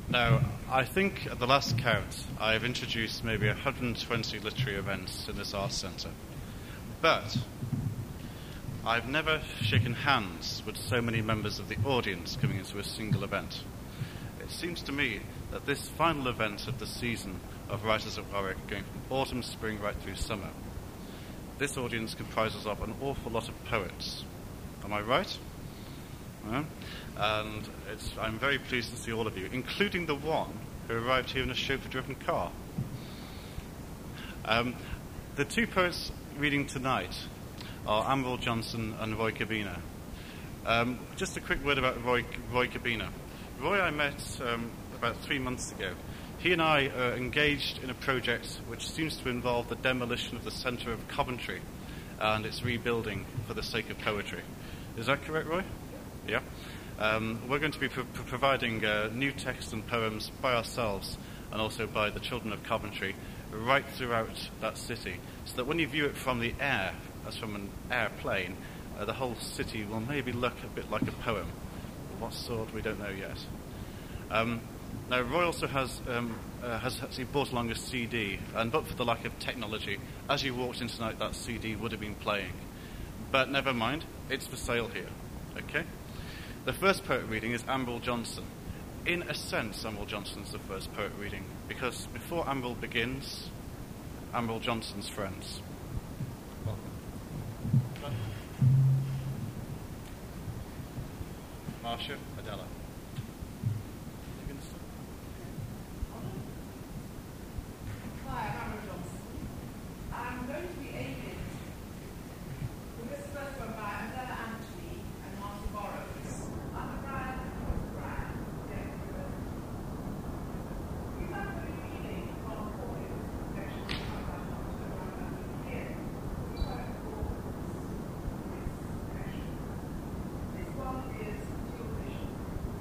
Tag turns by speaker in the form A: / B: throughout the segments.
A: Now, I think at the last count, I've introduced maybe 120 literary events in this arts centre. But I've never shaken hands with so many members of the audience coming into a single event. It seems to me that this final event of the season of Writers at Warwick, going from autumn, spring, right through summer, this audience comprises of an awful lot of poets. Am I right? Yeah. And I'm very pleased to see all of you, including the one who arrived here in a chauffeur-driven car. The two poets reading tonight are Amril Johnson and Roy Cabina. Just a quick word about Roy Cabina. Roy I met about 3 months ago. He and I are engaged in a project which seems to involve the demolition of the centre of Coventry and its rebuilding for the sake of poetry. Is that correct, Roy? Yeah. We're going to be providing new texts and poems by ourselves and also by the children of Coventry right throughout that city, so that when you view it from the air, as from an airplane, the whole city will maybe look a bit like a poem. What sort, we don't know yet. Now, Roy also has actually brought along a CD, and but for the lack of technology, as you walked in tonight, that CD would have been playing. But never mind, it's for sale here. Okay? The first poet reading is Amril Johnson. In a sense, Amril Johnson's the first poet reading, because before Amril begins, Amril Johnson's friends. Welcome. Marcia, Adela.
B: Hi, I'm Amril Johnson. I'm going to be aided with this first one by Adela Anthony and Martin Burrows. I'm a Brian. We'd like to be reading from a poem section of here. This one is Teal Vision.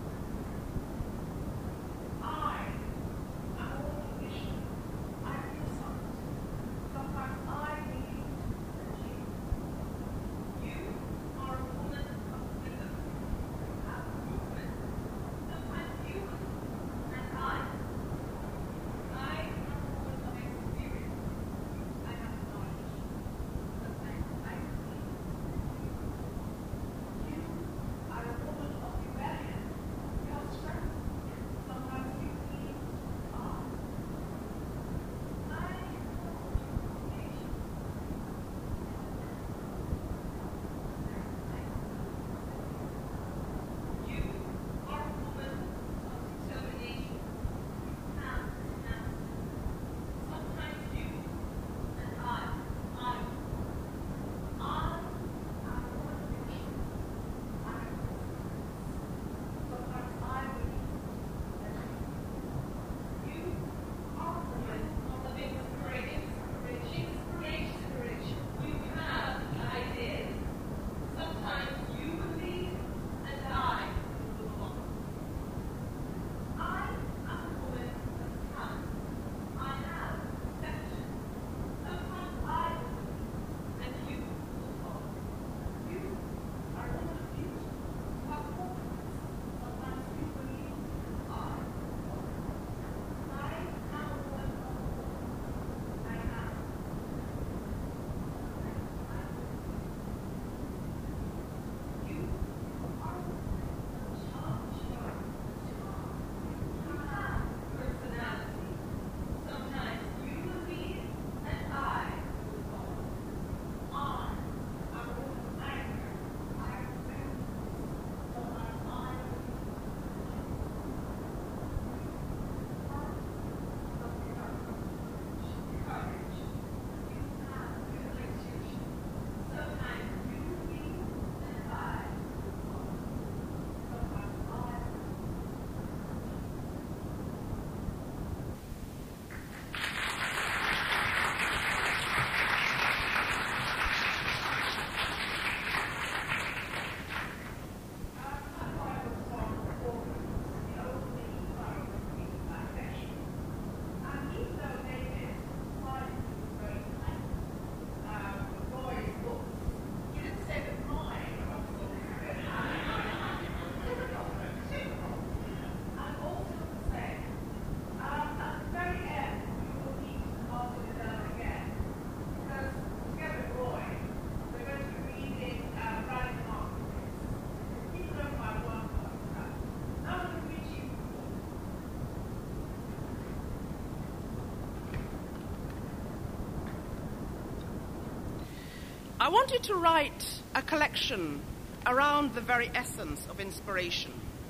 B: I wanted to write a collection around the very essence of inspiration.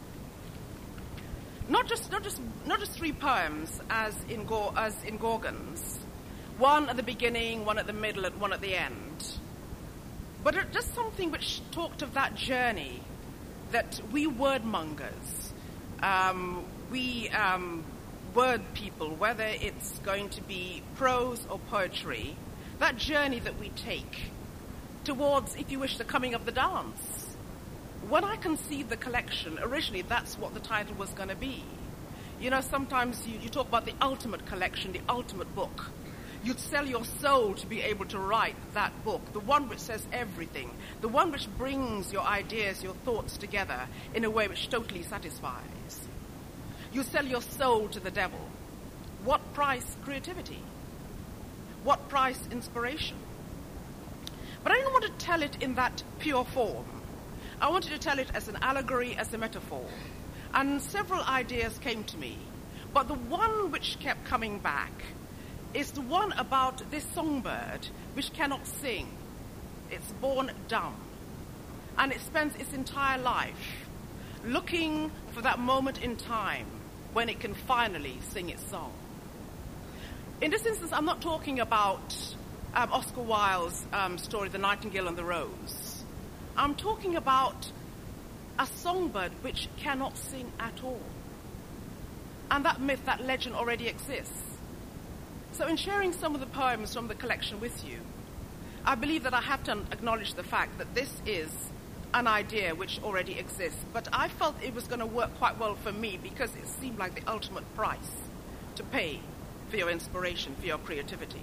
B: Not just 3 poems as in Gorgons, one at the beginning, one at the middle, and one at the end, but just something which talked of that journey that we wordmongers, we word people, whether it's going to be prose or poetry, that journey that we take towards, if you wish, the coming of the dance. When I conceived the collection, originally that's what the title was going to be. You know, sometimes you talk about the ultimate collection, the ultimate book. You'd sell your soul to be able to write that book, the one which says everything, the one which brings your ideas, your thoughts together in a way which totally satisfies. You sell your soul to the devil. What price creativity? What price inspiration? But I didn't want to tell it in that pure form. I wanted to tell it as an allegory, as a metaphor. And several ideas came to me. But the one which kept coming back is the one about this songbird which cannot sing. It's born dumb. And it spends its entire life looking for that moment in time when it can finally sing its song. In this instance, I'm not talking about Oscar Wilde's story, The Nightingale and the Rose. I'm talking about a songbird which cannot sing at all. And that myth, that legend already exists. So in sharing some of the poems from the collection with you, I believe that I have to acknowledge the fact that this is an idea which already exists. But I felt it was going to work quite well for me because it seemed like the ultimate price to pay for your inspiration, for your creativity.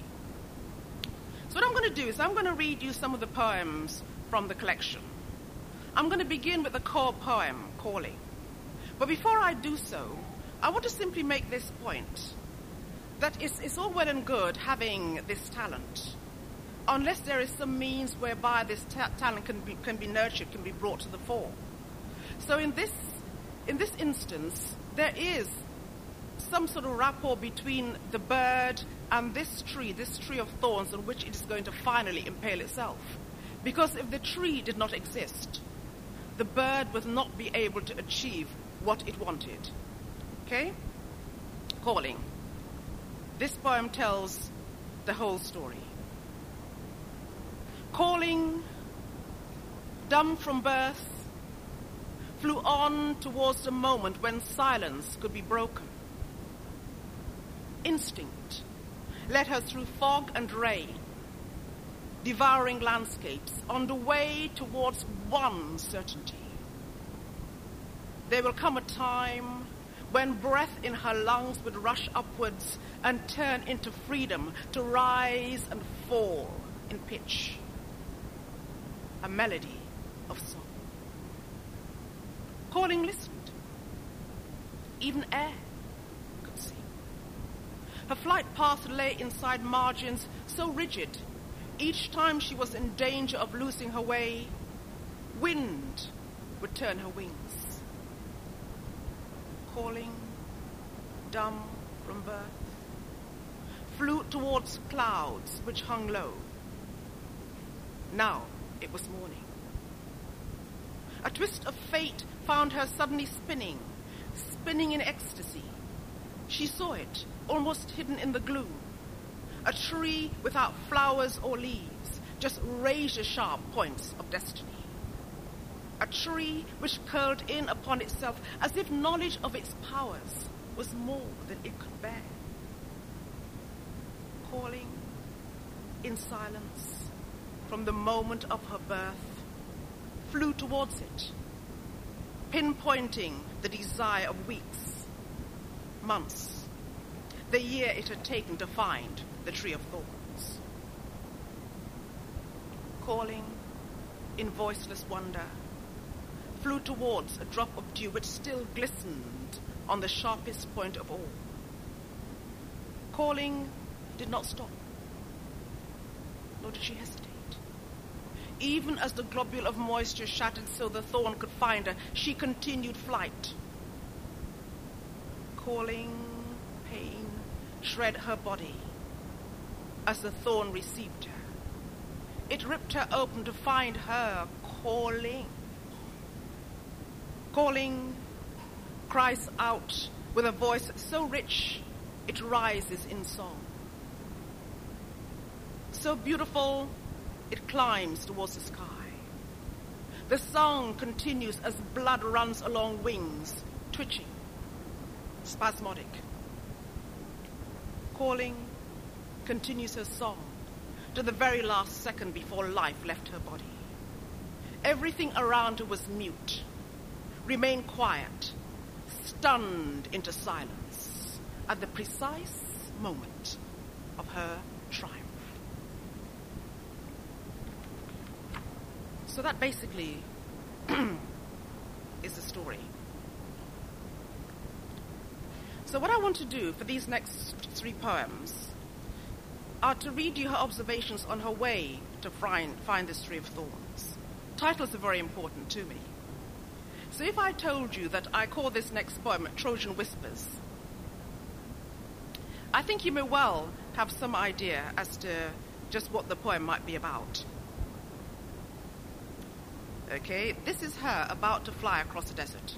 B: So what I'm going to do is I'm going to read you some of the poems from the collection. I'm going to begin with the core poem, Calling. But before I do so, I want to simply make this point, that it's all well and good having this talent, unless there is some means whereby this talent can be nurtured, can be brought to the fore. So in this instance, there is some sort of rapport between the bird and this tree of thorns on which it is going to finally impale itself. Because if the tree did not exist, the bird would not be able to achieve what it wanted. Okay? Calling. This poem tells the whole story. Calling, dumb from birth, flew on towards the moment when silence could be broken. Instinct led her through fog and rain, devouring landscapes on the way towards one certainty. There will come a time when breath in her lungs would rush upwards and turn into freedom to rise and fall in pitch. A melody of song. Calling listened. Even air could sing. Her flight path lay inside margins so rigid. Each time she was in danger of losing her way, wind would turn her wings. Calling, dumb from birth, flew towards clouds which hung low. Now it was morning. A twist of fate found her suddenly spinning in ecstasy. She saw it, almost hidden in the gloom. A tree without flowers or leaves, just razor-sharp points of destiny. A tree which curled in upon itself as if knowledge of its powers was more than it could bear. Calling in silence from the moment of her birth, flew towards it, pinpointing the desire of weeks, months, the year it had taken to find the tree of thorns. Calling in voiceless wonder, flew towards a drop of dew which still glistened on the sharpest point of all. Calling did not stop, nor did she hesitate. Even as the globule of moisture shattered so the thorn could find her, she continued flight. Calling, pain shred her body as the thorn received her. it ripped her open to find her calling. Calling, cries out with a voice so rich it rises in song. So beautiful, it climbs towards the sky. The song continues as blood runs along wings, twitching, spasmodic. Calling continues her song to the very last second before life left her body. Everything around her was mute, remained quiet, stunned into silence at the precise moment of her triumph. So that basically is the story. So what I want to do for these next 3 poems are to read you her observations on her way to find this tree of thorns. Titles are very important to me. So if I told you that I call this next poem Trojan Whispers, I think you may well have some idea as to just what the poem might be about. Okay, this is her about to fly across a desert.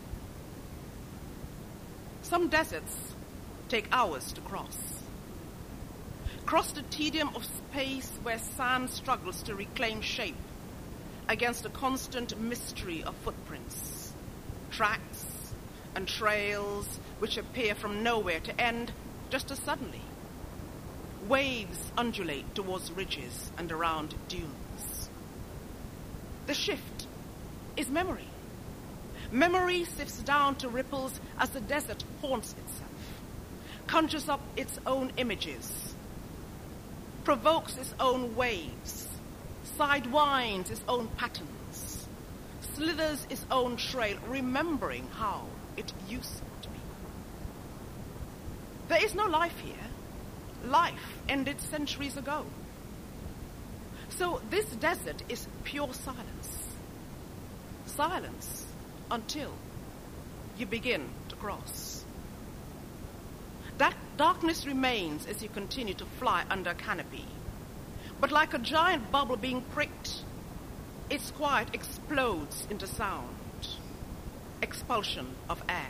B: Some deserts take hours to cross. Cross the tedium of space where sand struggles to reclaim shape against a constant mystery of footprints, tracks and trails which appear from nowhere to end just as suddenly. Waves undulate towards ridges and around dunes. The shift is memory. Memory sifts down to ripples as the desert haunts itself, conjures up its own images, provokes its own waves, sidewinds its own patterns, slithers its own trail, remembering how it used to be. There is no life here. Life ended centuries ago. So this desert is pure silence. Silence until you begin to cross. That darkness remains as you continue to fly under a canopy. But like a giant bubble being pricked, its quiet explodes into sound, expulsion of air.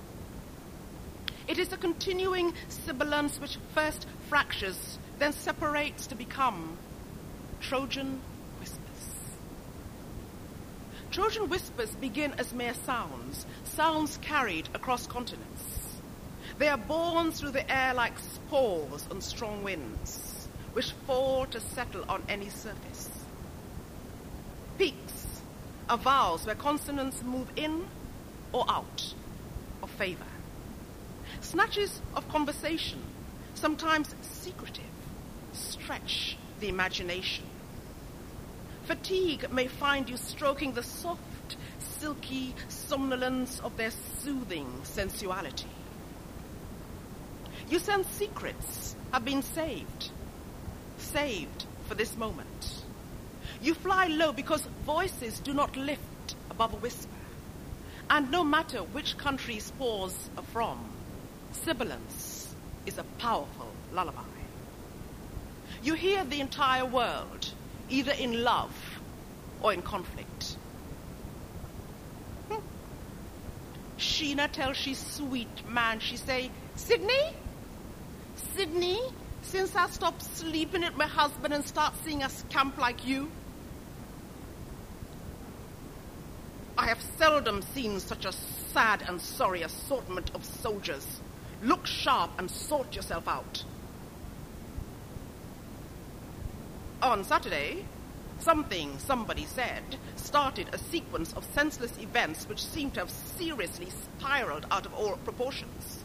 B: It is a continuing sibilance which first fractures, then separates to become Trojan whispers. Trojan whispers begin as mere sounds, sounds carried across continents. They are born through the air like spores on strong winds, which fall to settle on any surface. Peaks are vowels where consonants move in or out of favor. Snatches of conversation, sometimes secretive, stretch the imagination. Fatigue may find you stroking the soft, silky somnolence of their soothing sensuality. You sense secrets have been saved for this moment. You fly low because voices do not lift above a whisper. And no matter which country spores are from, sibilance is a powerful lullaby. You hear the entire world, either in love or in conflict. Sheena tells she sweet man, she say, Sydney, since I stopped sleeping with my husband and start seeing a scamp like you, I have seldom seen such a sad and sorry assortment of soldiers. Look sharp and sort yourself out. On Saturday, somebody said, started a sequence of senseless events which seemed to have seriously spiraled out of all proportions.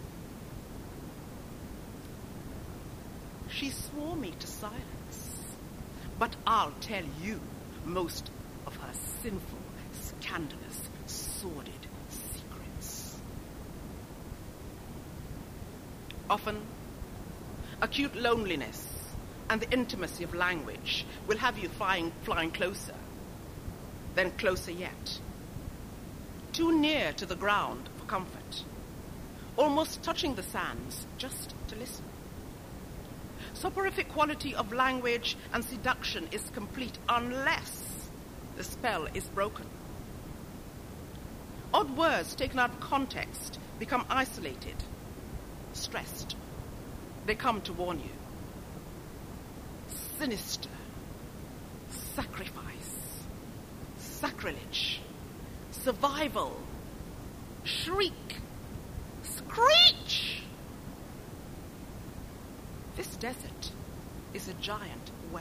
B: She swore me to silence, but I'll tell you most of her sinful, scandalous, sordid secrets. Often, acute loneliness and the intimacy of language will have you flying closer, then closer yet, too near to the ground for comfort, almost touching the sands just to listen. Soporific quality of language and seduction is complete unless the spell is broken. Odd words taken out of context become isolated, stressed. They come to warn you. Sinister, sacrifice, sacrilege, survival, shriek, screech. This desert is a giant well.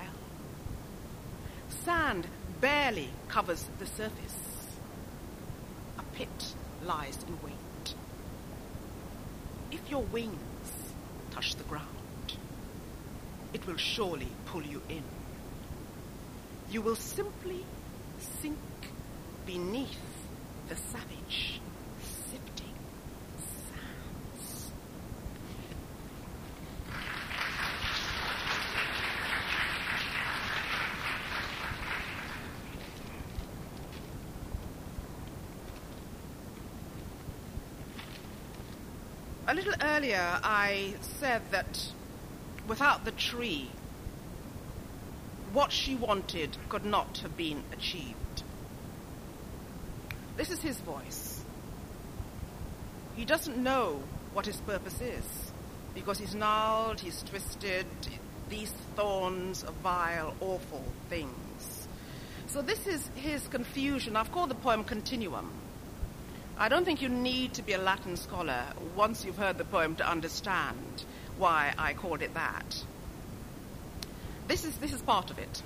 B: Sand barely covers the surface. A pit lies in wait. If your wings touch the ground, it will surely pull you in. You will simply sink beneath the savage, sifting sands. A little earlier, I said that without the tree, what she wanted could not have been achieved. This is his voice. He doesn't know what his purpose is because he's gnarled, he's twisted. These thorns are vile, awful things. So this is his confusion. I've called the poem Continuum. I don't think you need to be a Latin scholar once you've heard the poem to understand why I called it that. This is part of it.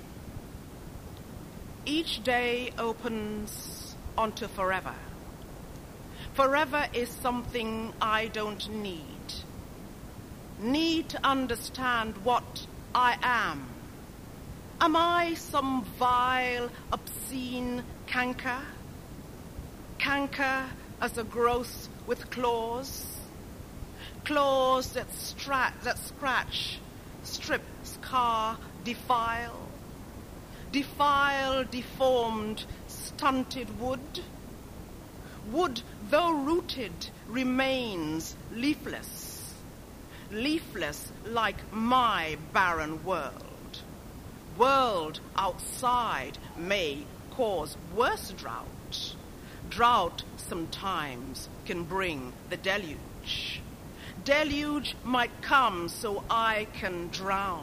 B: Each day opens onto forever. Forever is something I don't need. Need to understand what I am. Am I some vile, obscene canker? Canker as a growth with claws? Claws that scratch, strip, scar, defile. Defile deformed, stunted wood. Wood, though rooted, remains leafless. Leafless like my barren world. World outside may cause worse drought. Drought sometimes can bring the deluge. Deluge might come so I can drown.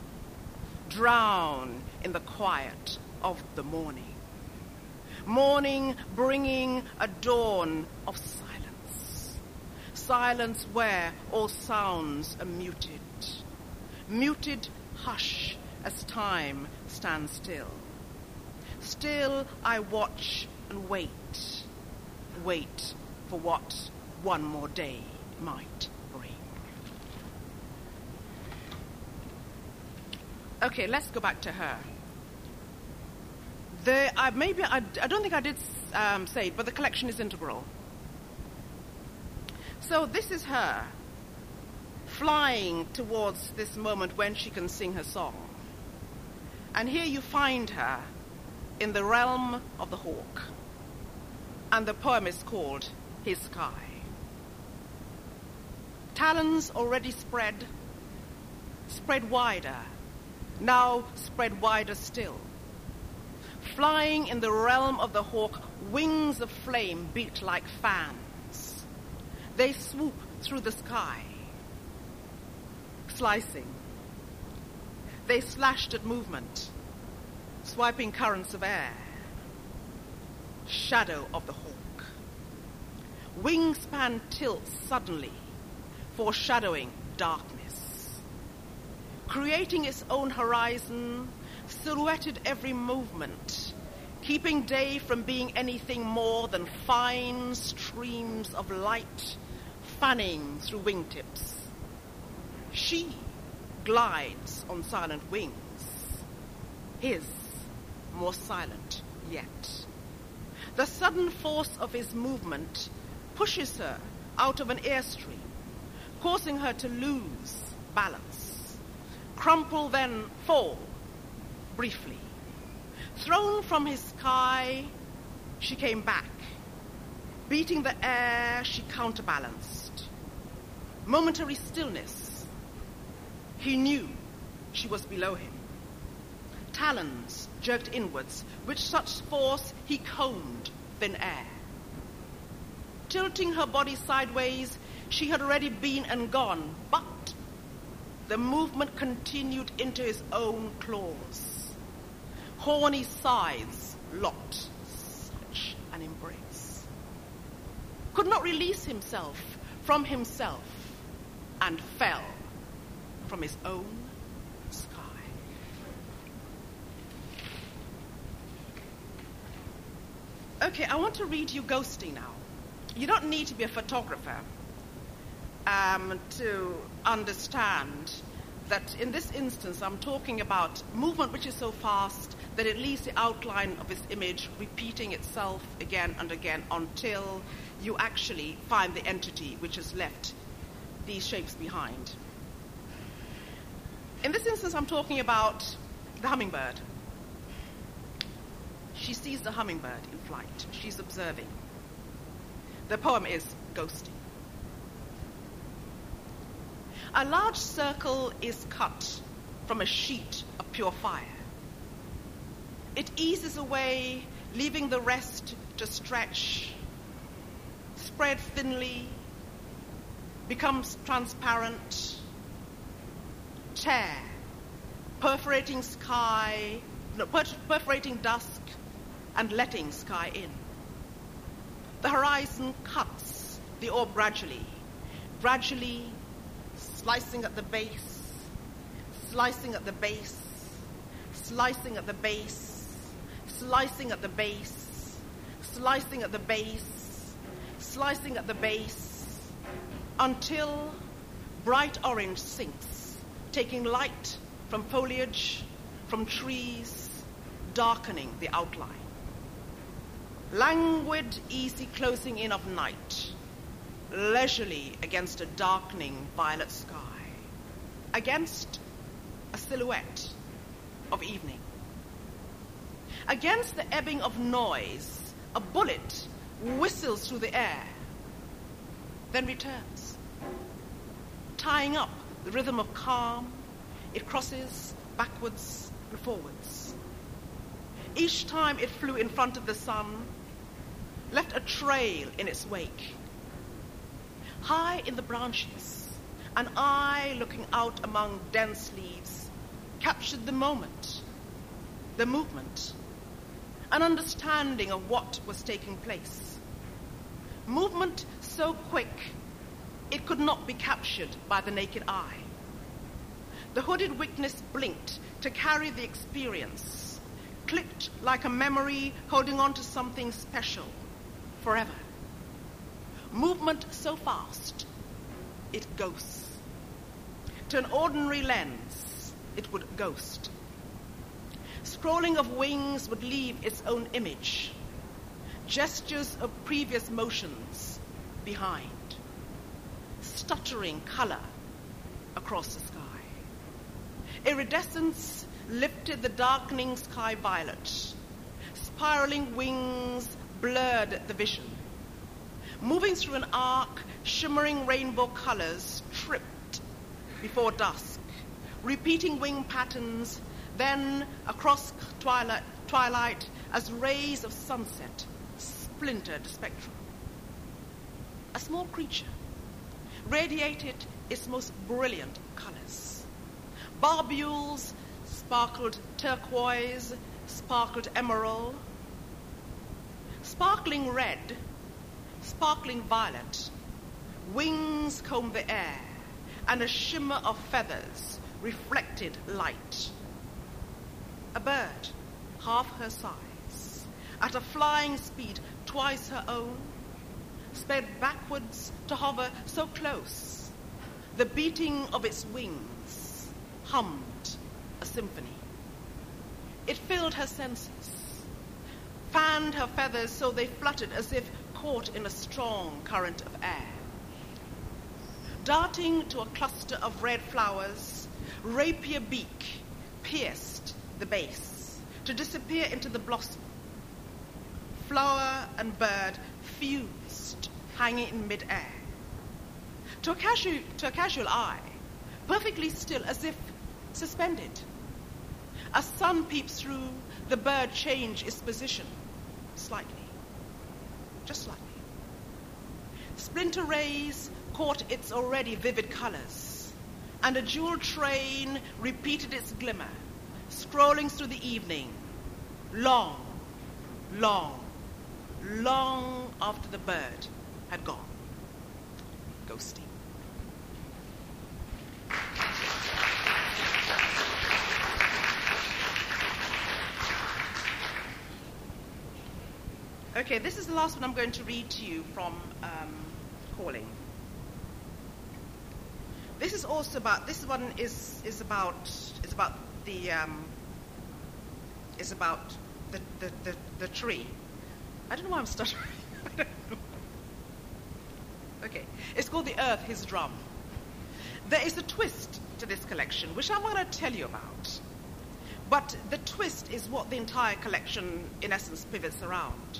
B: Drown in the quiet of the morning. Morning bringing a dawn of silence. Silence where all sounds are muted. Muted hush as time stands still. Still I watch and wait. Wait for what one more day might bring. Okay, let's go back to her. I don't think I did say it, but the collection is integral. So this is her flying towards this moment when she can sing her song. And here you find her in the realm of the hawk. And the poem is called His Sky. Talons already spread wider, now spread wider still. Flying in the realm of the hawk, wings of flame beat like fans. They swoop through the sky, slicing. They slashed at movement, swiping currents of air. Shadow of the hawk. Wingspan tilts suddenly, foreshadowing darkness. Creating its own horizon, silhouetted every movement, keeping day from being anything more than fine streams of light fanning through wingtips. She glides on silent wings. His more silent yet. The sudden force of his movement pushes her out of an airstream, causing her to lose balance, crumple, then fall, briefly. Thrown from his sky, she came back. Beating the air, she counterbalanced. Momentary stillness. He knew she was below him. Talons jerked inwards, with such force he combed thin air. Tilting her body sideways, she had already been and gone, but the movement continued into his own claws. Horny sides locked such an embrace. Could not release himself from himself, and fell from his own sky. Okay, I want to read you Ghosting now. You don't need to be a photographer to understand that in this instance I'm talking about movement which is so fast that it leaves the outline of its image repeating itself again and again until you actually find the entity which has left these shapes behind. In this instance I'm talking about the hummingbird. She sees the hummingbird in flight. She's observing. The poem is Ghosting. A large circle is cut from a sheet of pure fire. It eases away, leaving the rest to stretch, spread thinly, becomes transparent, tear, perforating dusk and letting sky in. The horizon cuts the orb gradually, slicing at the base, slicing at the base, slicing at the base, slicing at the base, slicing at the base, slicing at the base, until bright orange sinks, taking light from foliage, from trees, darkening the outline. Languid, easy closing in of night, leisurely against a darkening violet sky, against a silhouette of evening. Against the ebbing of noise, a bullet whistles through the air, then returns. Tying up the rhythm of calm, it crosses backwards and forwards. Each time it flew in front of the sun, left a trail in its wake. High in the branches, an eye looking out among dense leaves captured the moment, the movement, an understanding of what was taking place. Movement so quick, it could not be captured by the naked eye. The hooded witness blinked to carry the experience, clicked like a memory holding on to something special forever. Movement so fast, it ghosts. To an ordinary lens, it would ghost. Scrolling of wings would leave its own image, gestures of previous motions behind, stuttering color across the sky. Iridescence lifted the darkening sky violet. Spiraling wings blurred the vision. Moving through an arc, shimmering rainbow colors tripped before dusk, repeating wing patterns, then across twilight as rays of sunset splintered the spectrum. A small creature radiated its most brilliant colors. Barbules sparkled turquoise, sparkled emerald, sparkling red, sparkling violet. Wings combed the air, and a shimmer of feathers reflected light. A bird, half her size, at a flying speed twice her own, sped backwards to hover so close. The beating of its wings hummed a symphony. It filled her senses, fanned her feathers so they fluttered as if caught in a strong current of air. Darting to a cluster of red flowers, rapier beak pierced the base to disappear into the blossom. Flower and bird fused, hanging in mid-air. To a casual eye, perfectly still, as if suspended. As sun peeps through, the bird changed its position slightly, just slightly. Splinter rays caught its already vivid colors, and a jewel train repeated its glimmer, scrolling through the evening, long, long, long after the bird had gone. Ghosty. Okay, this is the last one I'm going to read to you from Calling. This is also about. This one is about the tree. I don't know why I'm stuttering. I don't know. Okay, it's called The Earth, His Drum. There is a twist to this collection, which I'm going to tell you about. But the twist is what the entire collection, in essence, pivots around.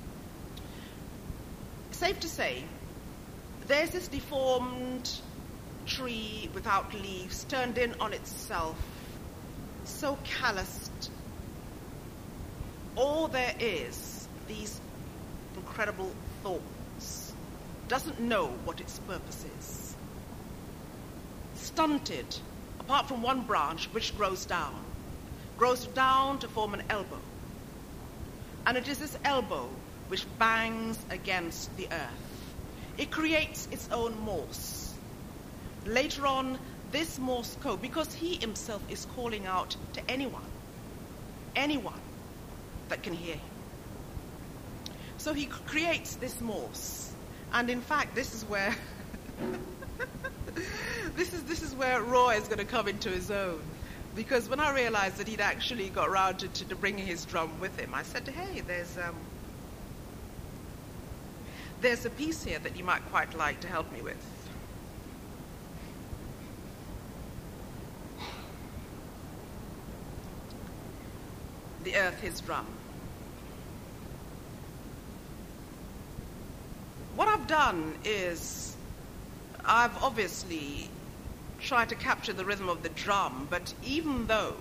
B: Safe to say, there's this deformed tree without leaves, turned in on itself, so calloused. All there is, these incredible thorns, doesn't know what its purpose is. Stunted, apart from one branch which grows down to form an elbow. And it is this elbow which bangs against the earth. It creates its own Morse. Later on, this Morse code, because he himself is calling out to anyone that can hear him. So he creates this Morse. And in fact, this is where this is where Roy is going to come into his own. Because when I realized that he'd actually got around to bringing his drum with him, I said, hey, there's a piece here that you might quite like to help me with. The Earth, His Drum. What I've done is I've obviously tried to capture the rhythm of the drum, but even though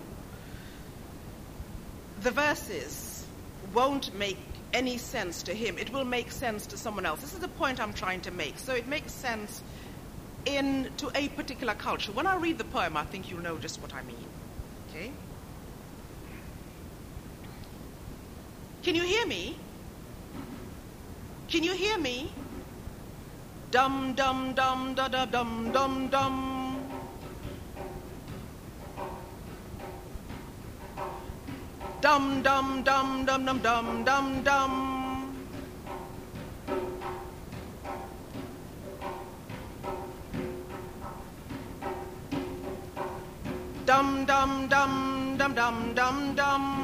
B: the verses won't make any sense to him, it will make sense to someone else. This is the point I'm trying to make. So it makes sense to a particular culture. When I read the poem, I think you'll know just what I mean. Okay? Can you hear me? Can you hear me? Dum dum dum da da dum dum dum. Dum dum dum dum dum dum dum dum. Dum dum dum dum dum dum dum.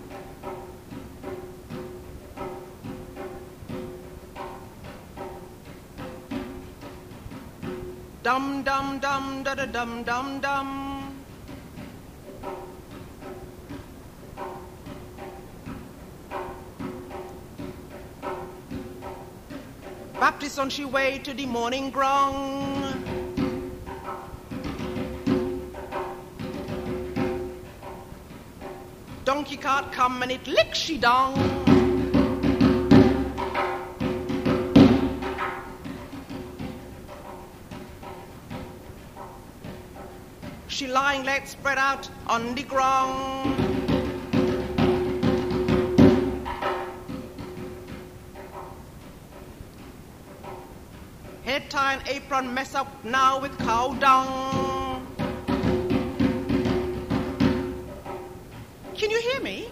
B: Dum dum dum da da dum dum dum. Baptist on she way to the morning gong. Donkey cart come and it lick she dong. She lying legs spread out on the ground. Head tie and apron mess up now with cow dung. Can you hear me?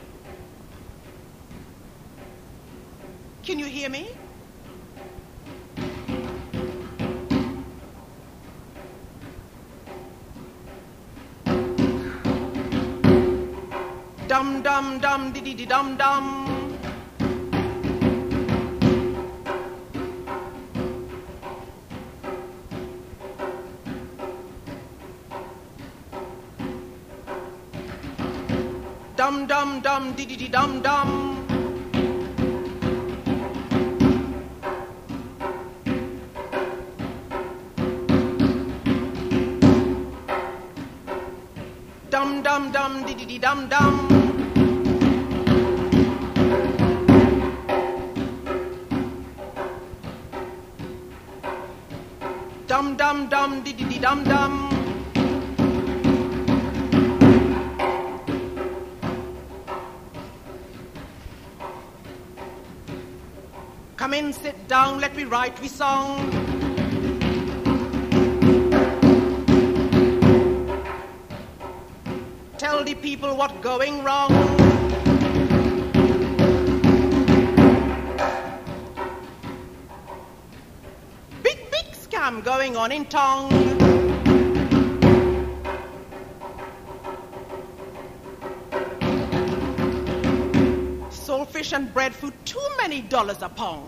B: Can you hear me? Dum dum dum dee dee dum dum. Dum dum dum dee dee dum dum. dum dum dee dee dum dum. Dum dum dum dee dee dum dum. Come in, sit down, let me write we song. Tell the people what going wrong. Big scam going on in Tong. Saltfish and breadfruit, too many dollars a pound.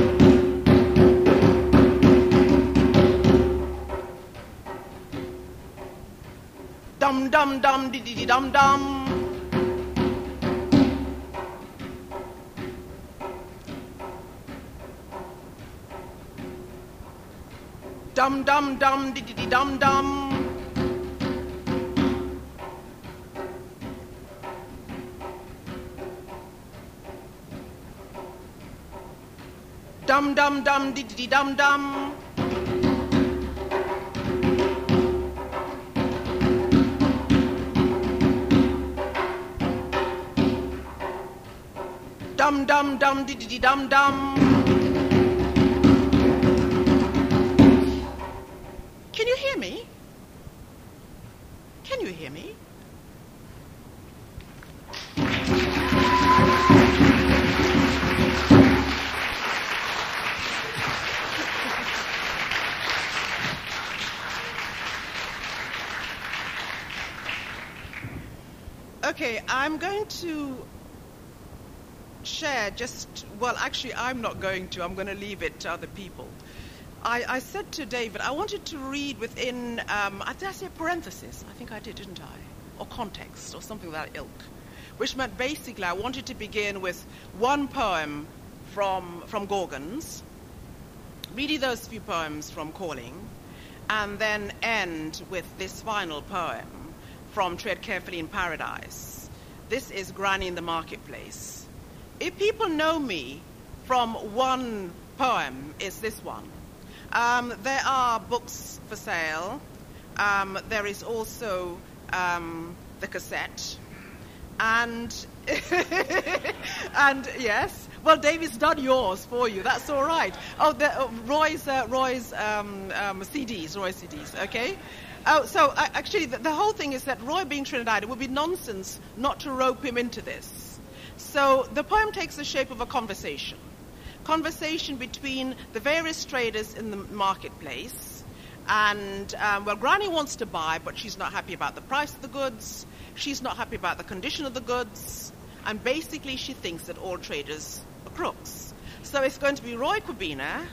B: Dum dum dum dee dee dum dum. Dum dum dum dee dee dum dum. Dum dum dum dee dee dum dum. Dum dum dum dee dee dum dum. Can you hear me? Can you hear me? Okay, I'm going to share I'm not going to. I'm going to leave it to other people. I said to David, I wanted to read within, did I say parenthesis? I think I did, didn't I? Or context, or something of that ilk. Which meant basically I wanted to begin with one poem from Gorgons, reading those few poems from Calling, and then end with this final poem from Tread Carefully in Paradise. This is Granny in the Marketplace. If people know me from one poem, it's this one. There are books for sale. There is also the cassette. And and yes, well, David's done yours for you. That's all right. Oh, Roy's CDs. Okay. Oh, so actually, the whole thing is that Roy being Trinidad, it would be nonsense not to rope him into this. So the poem takes the shape of a conversation between the various traders in the marketplace. And, Granny wants to buy, but she's not happy about the price of the goods. She's not happy about the condition of the goods. And basically, she thinks that all traders are crooks. So it's going to be Roy Kwabena,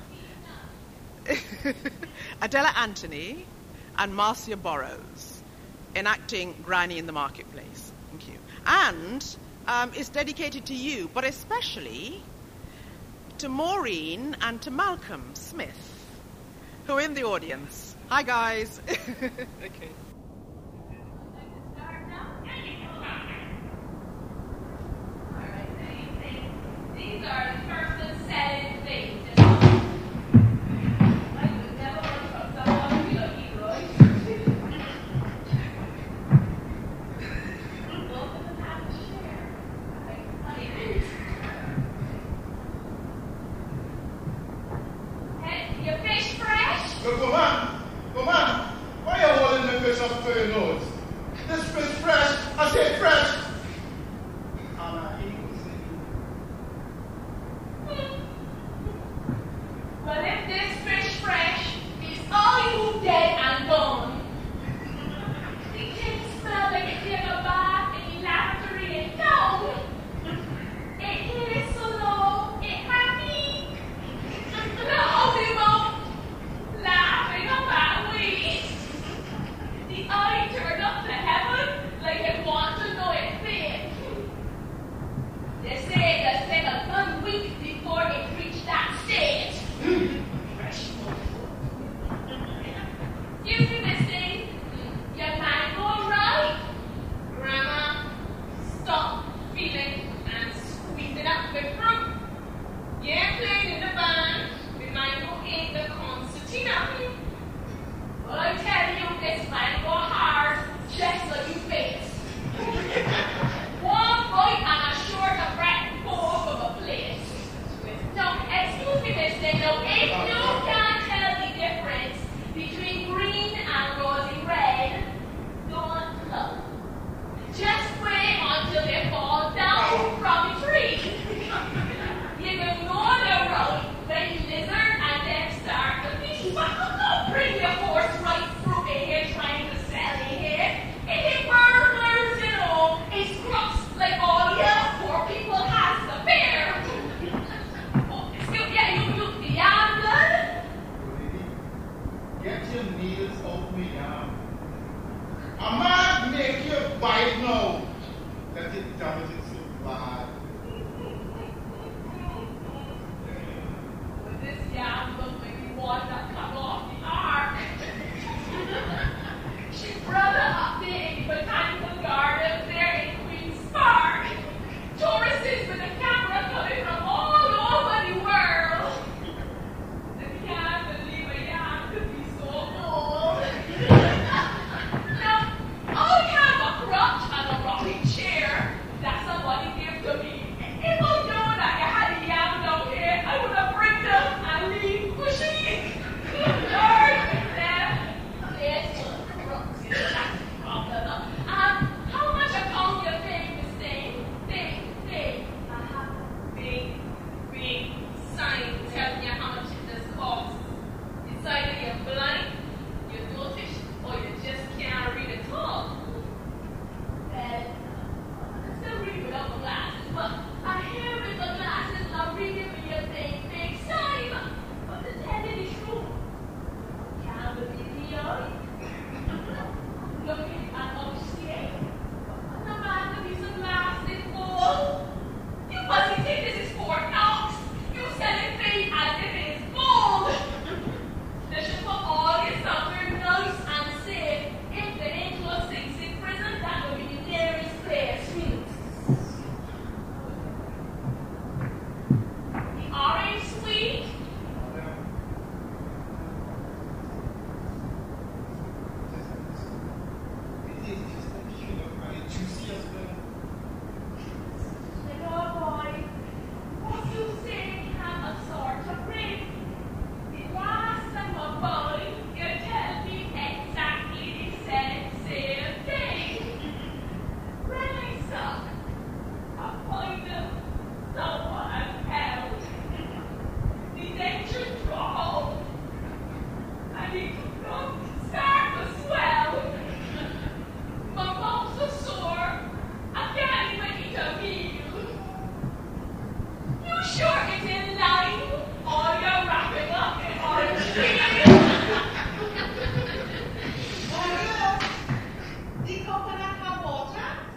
B: Adela Anthony, and Marcia Burrows enacting Granny in the Marketplace. Thank you. And it's dedicated to you, but especially to Maureen and to Malcolm Smith, who are in the audience. Hi, guys. Okay.
C: These are the first and second things.
D: Come on. Why are you holding the fish up to your nose? This fish fresh. I said fresh. the nails out my arm. I might make you bite now. That it damage it so bad.
C: But this yam looks like the one that come off the ark. She brought a big botanical garden there in Queen's Park. Tourists with a camera coming from all over the world. I can't believe a yam could be so old. Now, I have a crutch and a rocking chair that somebody gave to me. If I known that you had a yam down here, I would have bring them and leave pushing. Lord, yes, crutch is that problem. How much account you paying this thing? Thing. I have a big sign telling you how much it does cost. It's either you're blind, you're dwarfish, or you just can't read at all. Well, I still read without my glasses, but I hear with the glasses I'm reading with your big sign. But the tell you the truth, I can't believe the eye. Looking at upstairs, no matter these glasses for. You must think this is Fort Knox. You sell it fake as if it is gold. They should put all your somewhere nice and safe. If the angel sinks in prison, that will be the nearest place. The orange sweet. Little boy, what you say have a sort of ring. The last time I boy, you tell me exactly the same thing. When I suck, I find them someone else. The danger draw, and the throat start to swell. My bones are sore. I can't even eat a meal. You sure it's in line, or you're wrapping up in orange peel?
B: The coconut have water?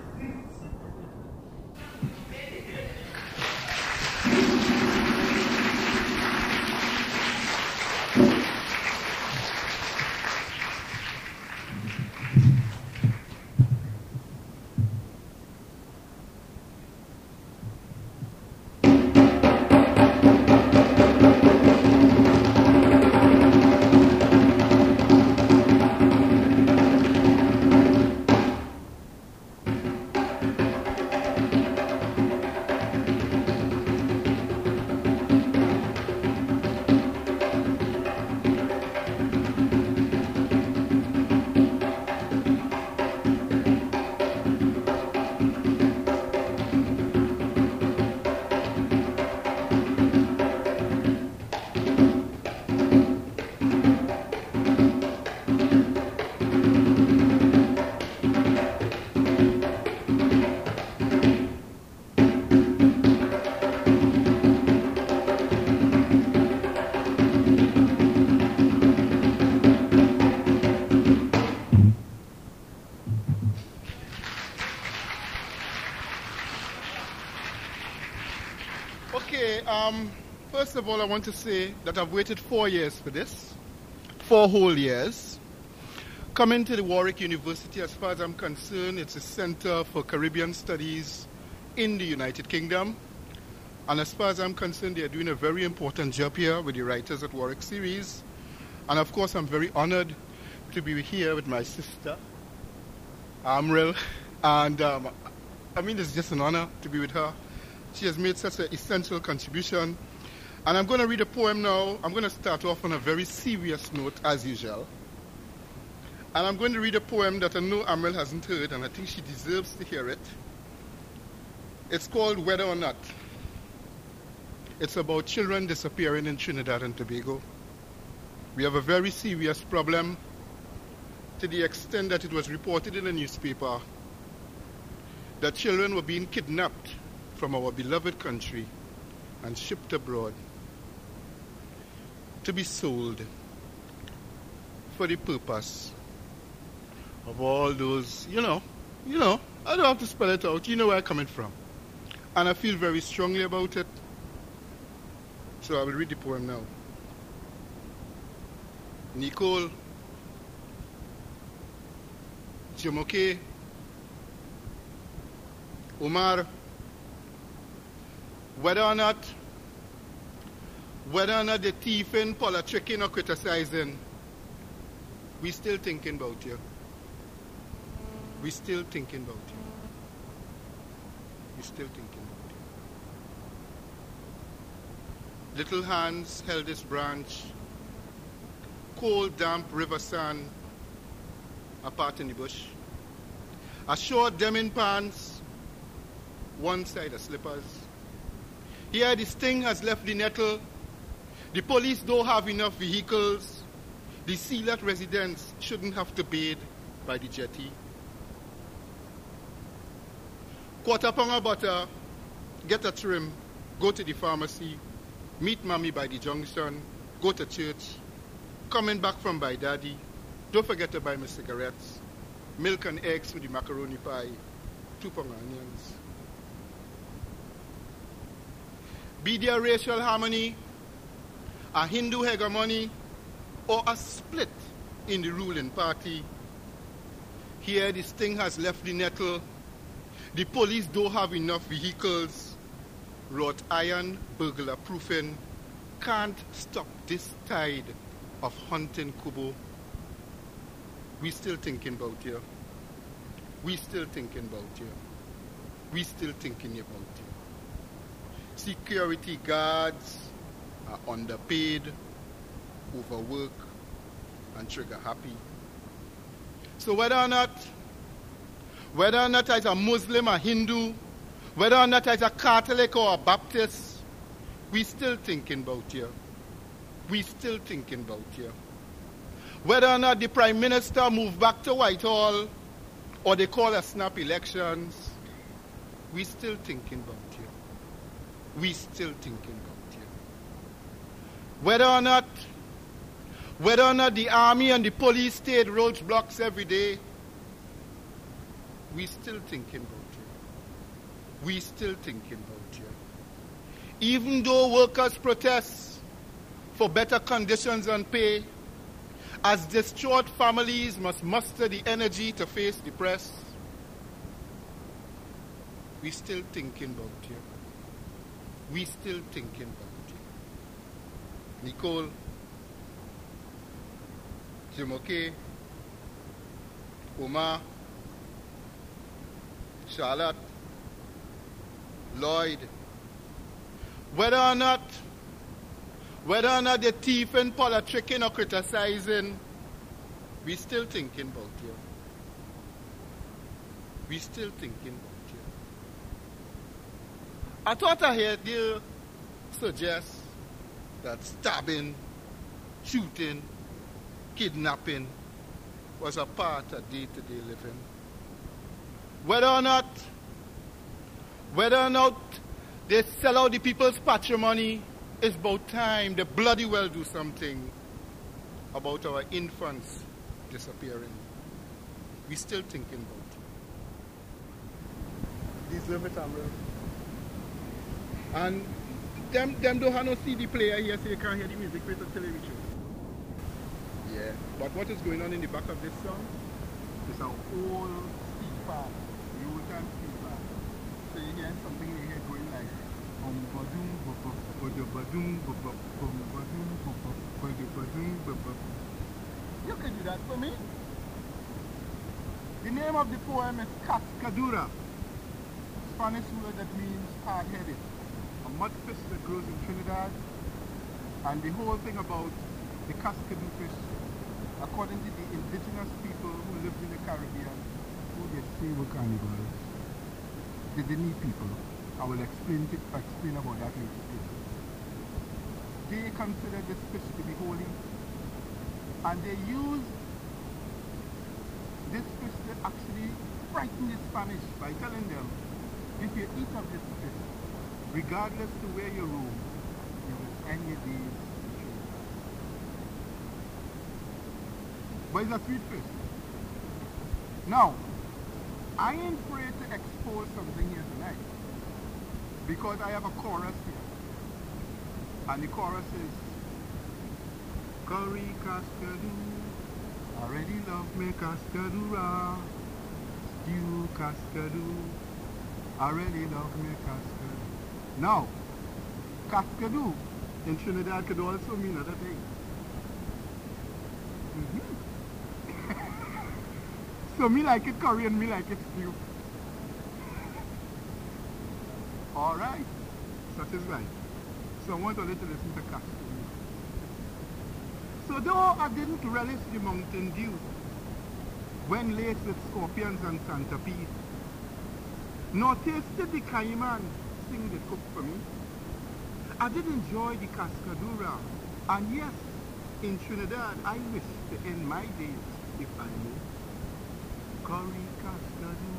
D: Okay, first of all, I want to say that I've waited 4 years for this. 4 whole years. Coming to the Warwick University, as far as I'm concerned, it's a center for Caribbean studies in the United Kingdom. And as far as I'm concerned, they're doing a very important job here with the Writers at Warwick series. And of course, I'm very honored to be here with my sister, Amril. And I mean, it's just an honor to be with her. She has made such an essential contribution. And I'm going to read a poem now. I'm going to start off on a very serious note, as usual. And I'm going to read a poem that I know Amril hasn't heard, and I think she deserves to hear it. It's called Whether or Not. It's about children disappearing in Trinidad and Tobago. We have a very serious problem to the extent that it was reported in the newspaper that children were being kidnapped from our beloved country and shipped abroad to be sold for the purpose of all those, you know, I don't have to spell it out. You know where I'm coming from. And I feel very strongly about it. So I will read the poem now. Nicole, Jumoke, Omar, whether or not they're thieving, politicking, or criticizing, we still thinking about you. We still thinking about you. We still thinking about you. Little hands held this branch, cold, damp river sand apart in the bush. A short denim pants, one side of slippers. Here the sting has left the nettle. The police don't have enough vehicles. The Sealat residents shouldn't have to bathe by the jetty. Quarter pound of butter, get a trim, go to the pharmacy, meet mommy by the junction, go to church, coming back from by daddy. Don't forget to buy me cigarettes, milk and eggs with the macaroni pie, 2 pound onions. Be there racial harmony, a Hindu hegemony, or a split in the ruling party. Here the sting has left the nettle. The police don't have enough vehicles. Wrought iron, burglar proofing, can't stop this tide of hunting Kubo. We still thinking about you. We still thinking about you. We still thinking about you. Security guards are underpaid, overworked, and trigger happy. So whether or not it's a Muslim or Hindu, whether or not it's a Catholic or a Baptist, we still thinking about you. We still thinking about you. Whether or not the Prime Minister move back to Whitehall or they call a snap elections, we still thinking about you. We still thinking about you. Whether or not the army and the police stayed roadblocks every day, we still thinking about you. We still thinking about you. Even though workers protest for better conditions and pay, as distraught families must muster the energy to face the press, we still thinking about you. We still thinking about you. Nicole, Jumoke, Omar, Charlotte, Lloyd, whether or not they're thieving, politicking, or criticizing, we still thinking about you. We still thinking about you. I thought I heard you suggest that stabbing, shooting, kidnapping was a part of day-to-day living. Whether or not they sell out the people's patrimony, it's about time they bloody well do something about our infants disappearing. We still thinking about it. Deserve it, Amril. And them don't have no CD player here, so you can't hear the music play to television. Yeah, but what is going on in the back of this song is an old speed part, the old time speed part. So you hear something in your head going like badum badum badum badum badum. You can do that for me. The name of the poem is Cascadura, Spanish word that means hard-headed, a mud fish that grows in Trinidad, and the whole thing about the Cascadu fish, according to the indigenous people who lived in the Caribbean, who they say were cannibals, the Dene people. I will explain about that later. They consider this fish to be holy, and they use this fish to actually frighten the Spanish by telling them, if you eat of this fish, regardless to where you roam, you will end your days in but it's a sweet fish. Now, I ain't afraid to expose something here tonight because I have a chorus here. And the chorus is Curry Cascadoo, I already love me Cascadoo, Stew Cascadoo, I really love me Cascadoo. Now, Cascadoo in Trinidad could also mean other things. So me like it curry and me like it stew. Alright, such is right. So I want only to listen to Cascadoo. So though I didn't relish the Mountain Dew when laced with scorpions and centipede, nor tasted the cayman sing the cook for me, I did enjoy the Cascadura, and yes, in Trinidad I wish to end my days if I may. Curry Cascadoo,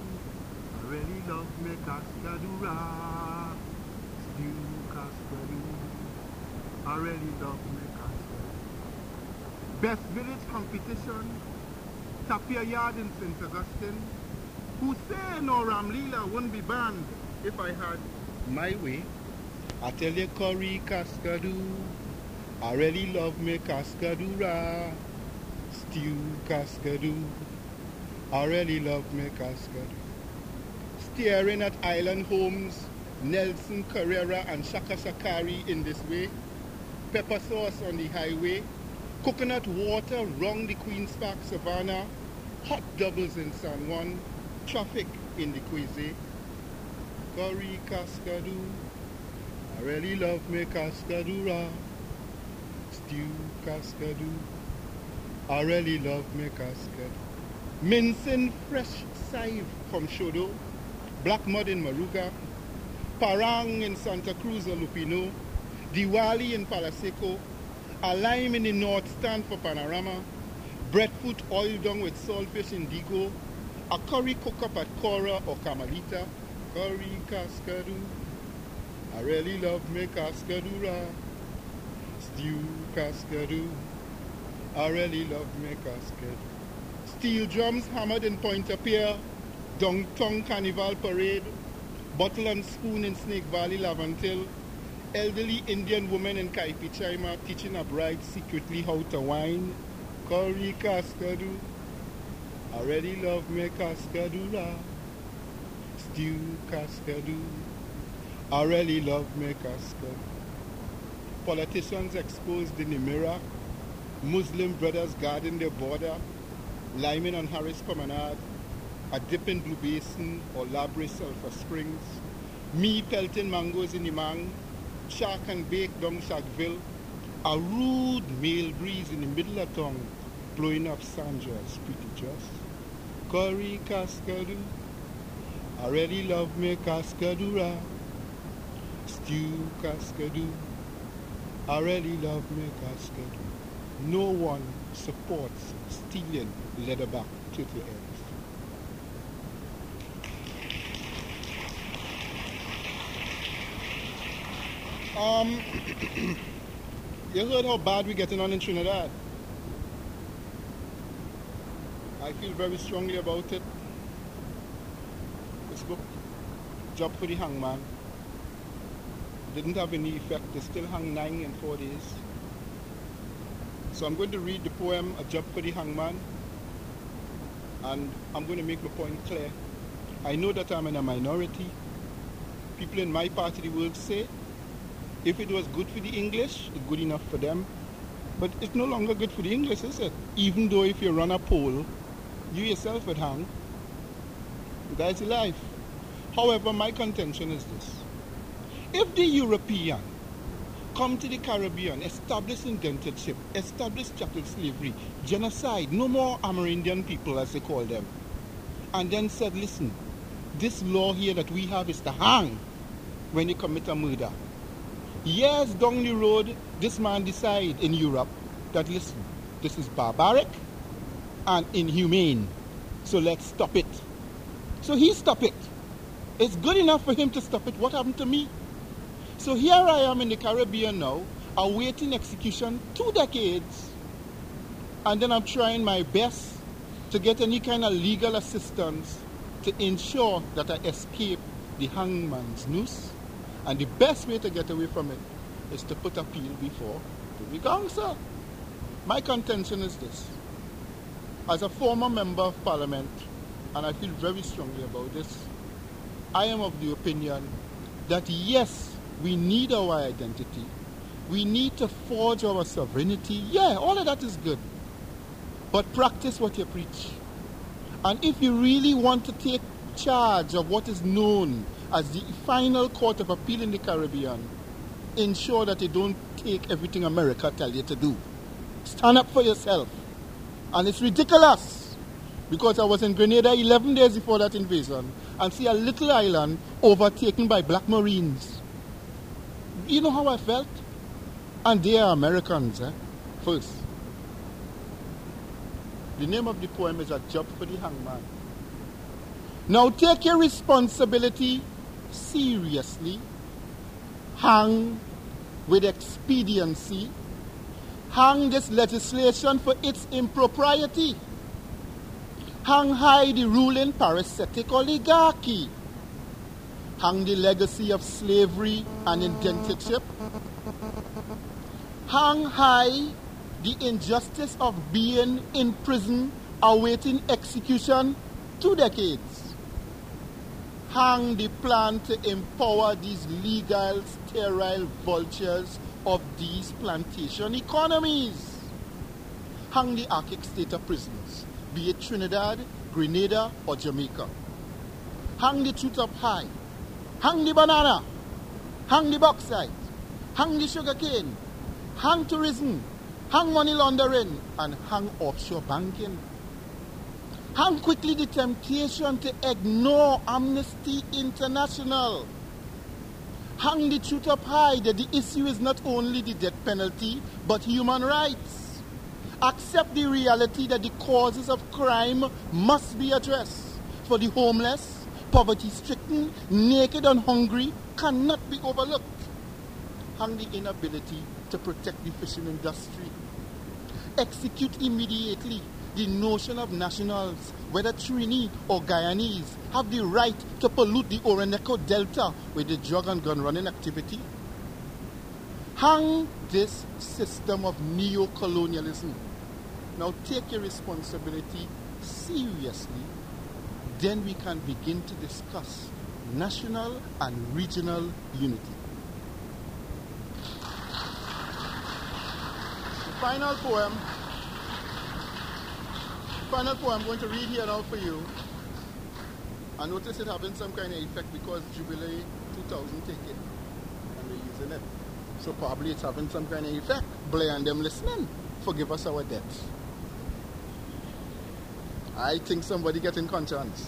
D: I really love me Cascadura, Stew Cascadoo, I really love me Cascadoo. Best village competition, Tapia Yard in St. Augustine. Hussein or Ramlila wouldn't be banned if I had my way. I tell you, Curry Cascadoo, I really love me Cascadura, Stew Cascadoo, I really love me Cascadoo. Staring at Island Homes, Nelson Carrera and Shaka Sakari in this way, pepper sauce on the highway, coconut water round the Queen's Park Savannah, hot doubles in San Juan, traffic in the Quizé. Curry Cascadoo, I really love me Cascadura, Stew Cascadoo, I really love me Cascadoo. Mincing fresh saive from Shodo, black mud in Maruga, Parang in Santa Cruz or Lupino, Diwali in Palaseco, a lime in the North Stand for Panorama, breadfruit oil dung with saltfish in Digo, a curry cook-up at Cora or Carmelita. Curry Cascadoo, I really love me Cascadura, Stew Cascadoo, I really love me Cascadoo. Steel drums hammered in Pointe-à-Pierre, Downtown Carnival Parade, bottle and spoon in Snake Valley, Lavantil, elderly Indian woman in Kaipichaima teaching a bride secretly how to wine. Curry Cascadoo, I really love me Cascadura, Stew Cascadoo, I really love me Cascadoo. Politicians exposed in the mirror, Muslim brothers guarding their border, Lyman and Harris Promenade, a dip in Blue Basin or Labre Sulphur Springs, me pelting mangoes in the Mang, shark and bake down Sackville, a rude male breeze in the middle of town, blowing up Sandra's pretty just. Curry Cascadoo, I really love me Cascadura, Stew Cascadoo, I really love me Cascadoo. No one supports stealing leatherback turtle eggs. You heard how bad we're getting on in Trinidad. I feel very strongly about it. This book, Job for the Hangman, didn't have any effect. They still hung 9 in 4 days. So I'm going to read the poem, A Job for the Hangman, and I'm going to make my point clear. I know that I'm in a minority. People in my part of the world say, if it was good for the English, it's good enough for them. But it's no longer good for the English, is it? Even though if you run a poll, you yourself would hang. That's life. However, my contention is this. If the European come to the Caribbean, establish indentureship, establish chattel slavery, genocide, no more Amerindian people as they call them, and then said, listen, this law here that we have is to hang when you commit a murder. Years down the road, this man decided in Europe that, listen, this is barbaric and inhumane, so let's stop it. So he stopped it. It's good enough for him to stop it. What happened to me? So here I am in the Caribbean now, awaiting execution 2 decades And then I'm trying my best to get any kind of legal assistance to ensure that I escape the hangman's noose. And the best way to get away from it is to put appeal before the council. My contention is this. As a former member of parliament, and I feel very strongly about this, I am of the opinion that yes, we need our identity. We need to forge our sovereignty. Yeah, all of that is good. But practice what you preach. And if you really want to take charge of what is known as the final court of appeal in the Caribbean, ensure that you don't take everything America tell you to do. Stand up for yourself. And it's ridiculous, because I was in Grenada 11 days before that invasion and see a little island overtaken by black Marines. You know how I felt? And they are Americans, first. The name of the poem is A Job for the Hangman. Now take your responsibility seriously. Hang with expediency. Hang this legislation for its impropriety. Hang high the ruling parasitic oligarchy. Hang the legacy of slavery and indentureship. Hang high the injustice of being in prison awaiting execution 2 decades. Hang the plan to empower these legal, sterile vultures of these plantation economies. Hang the archaic state of prisons, be it Trinidad, Grenada, or Jamaica. Hang the truth up high. Hang the banana. Hang the bauxite. Hang the sugarcane. Hang tourism. Hang money laundering. And hang offshore banking. Hang quickly the temptation to ignore Amnesty International. Hang the truth up high that the issue is not only the death penalty, but human rights. Accept the reality that the causes of crime must be addressed. For the homeless, poverty-stricken, naked and hungry cannot be overlooked. Hang the inability to protect the fishing industry. Execute immediately the notion of nationals, whether Trini or Guyanese, have the right to pollute the Orinoco Delta with the drug and gun running activity. Hang this system of neo-colonialism. Now take your responsibility seriously. Then we can begin to discuss national and regional unity. The final poem I'm going to read here now for you. I notice it having some kind of effect because Jubilee 2000 take it and we're using it. So probably it's having some kind of effect. Blair and them listening. Forgive us our debts. I think somebody getting conscience.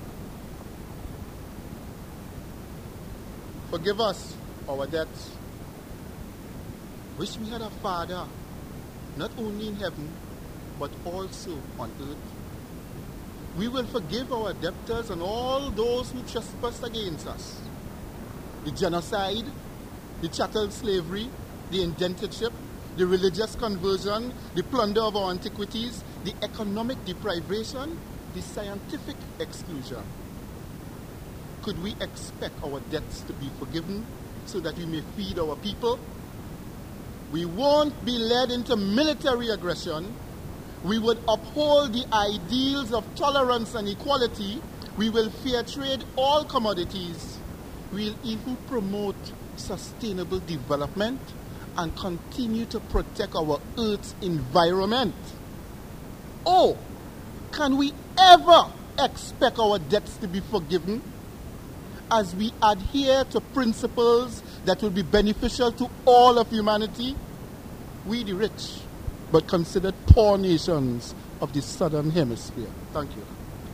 D: Forgive us our debts. Wish we had a Father, not only in heaven, but also on earth. We will forgive our debtors and all those who trespass against us. The genocide, the chattel slavery, the indentureship, the religious conversion, the plunder of our antiquities, the economic deprivation, the scientific exclusion. Could we expect our debts to be forgiven so that we may feed our people? We won't be led into military aggression. We would uphold the ideals of tolerance and equality. We will fair trade all commodities. We'll even promote sustainable development and continue to protect our Earth's environment. Oh, can we ever expect our debts to be forgiven as we adhere to principles that will be beneficial to all of humanity? We the rich, but considered poor nations of the Southern Hemisphere. Thank you.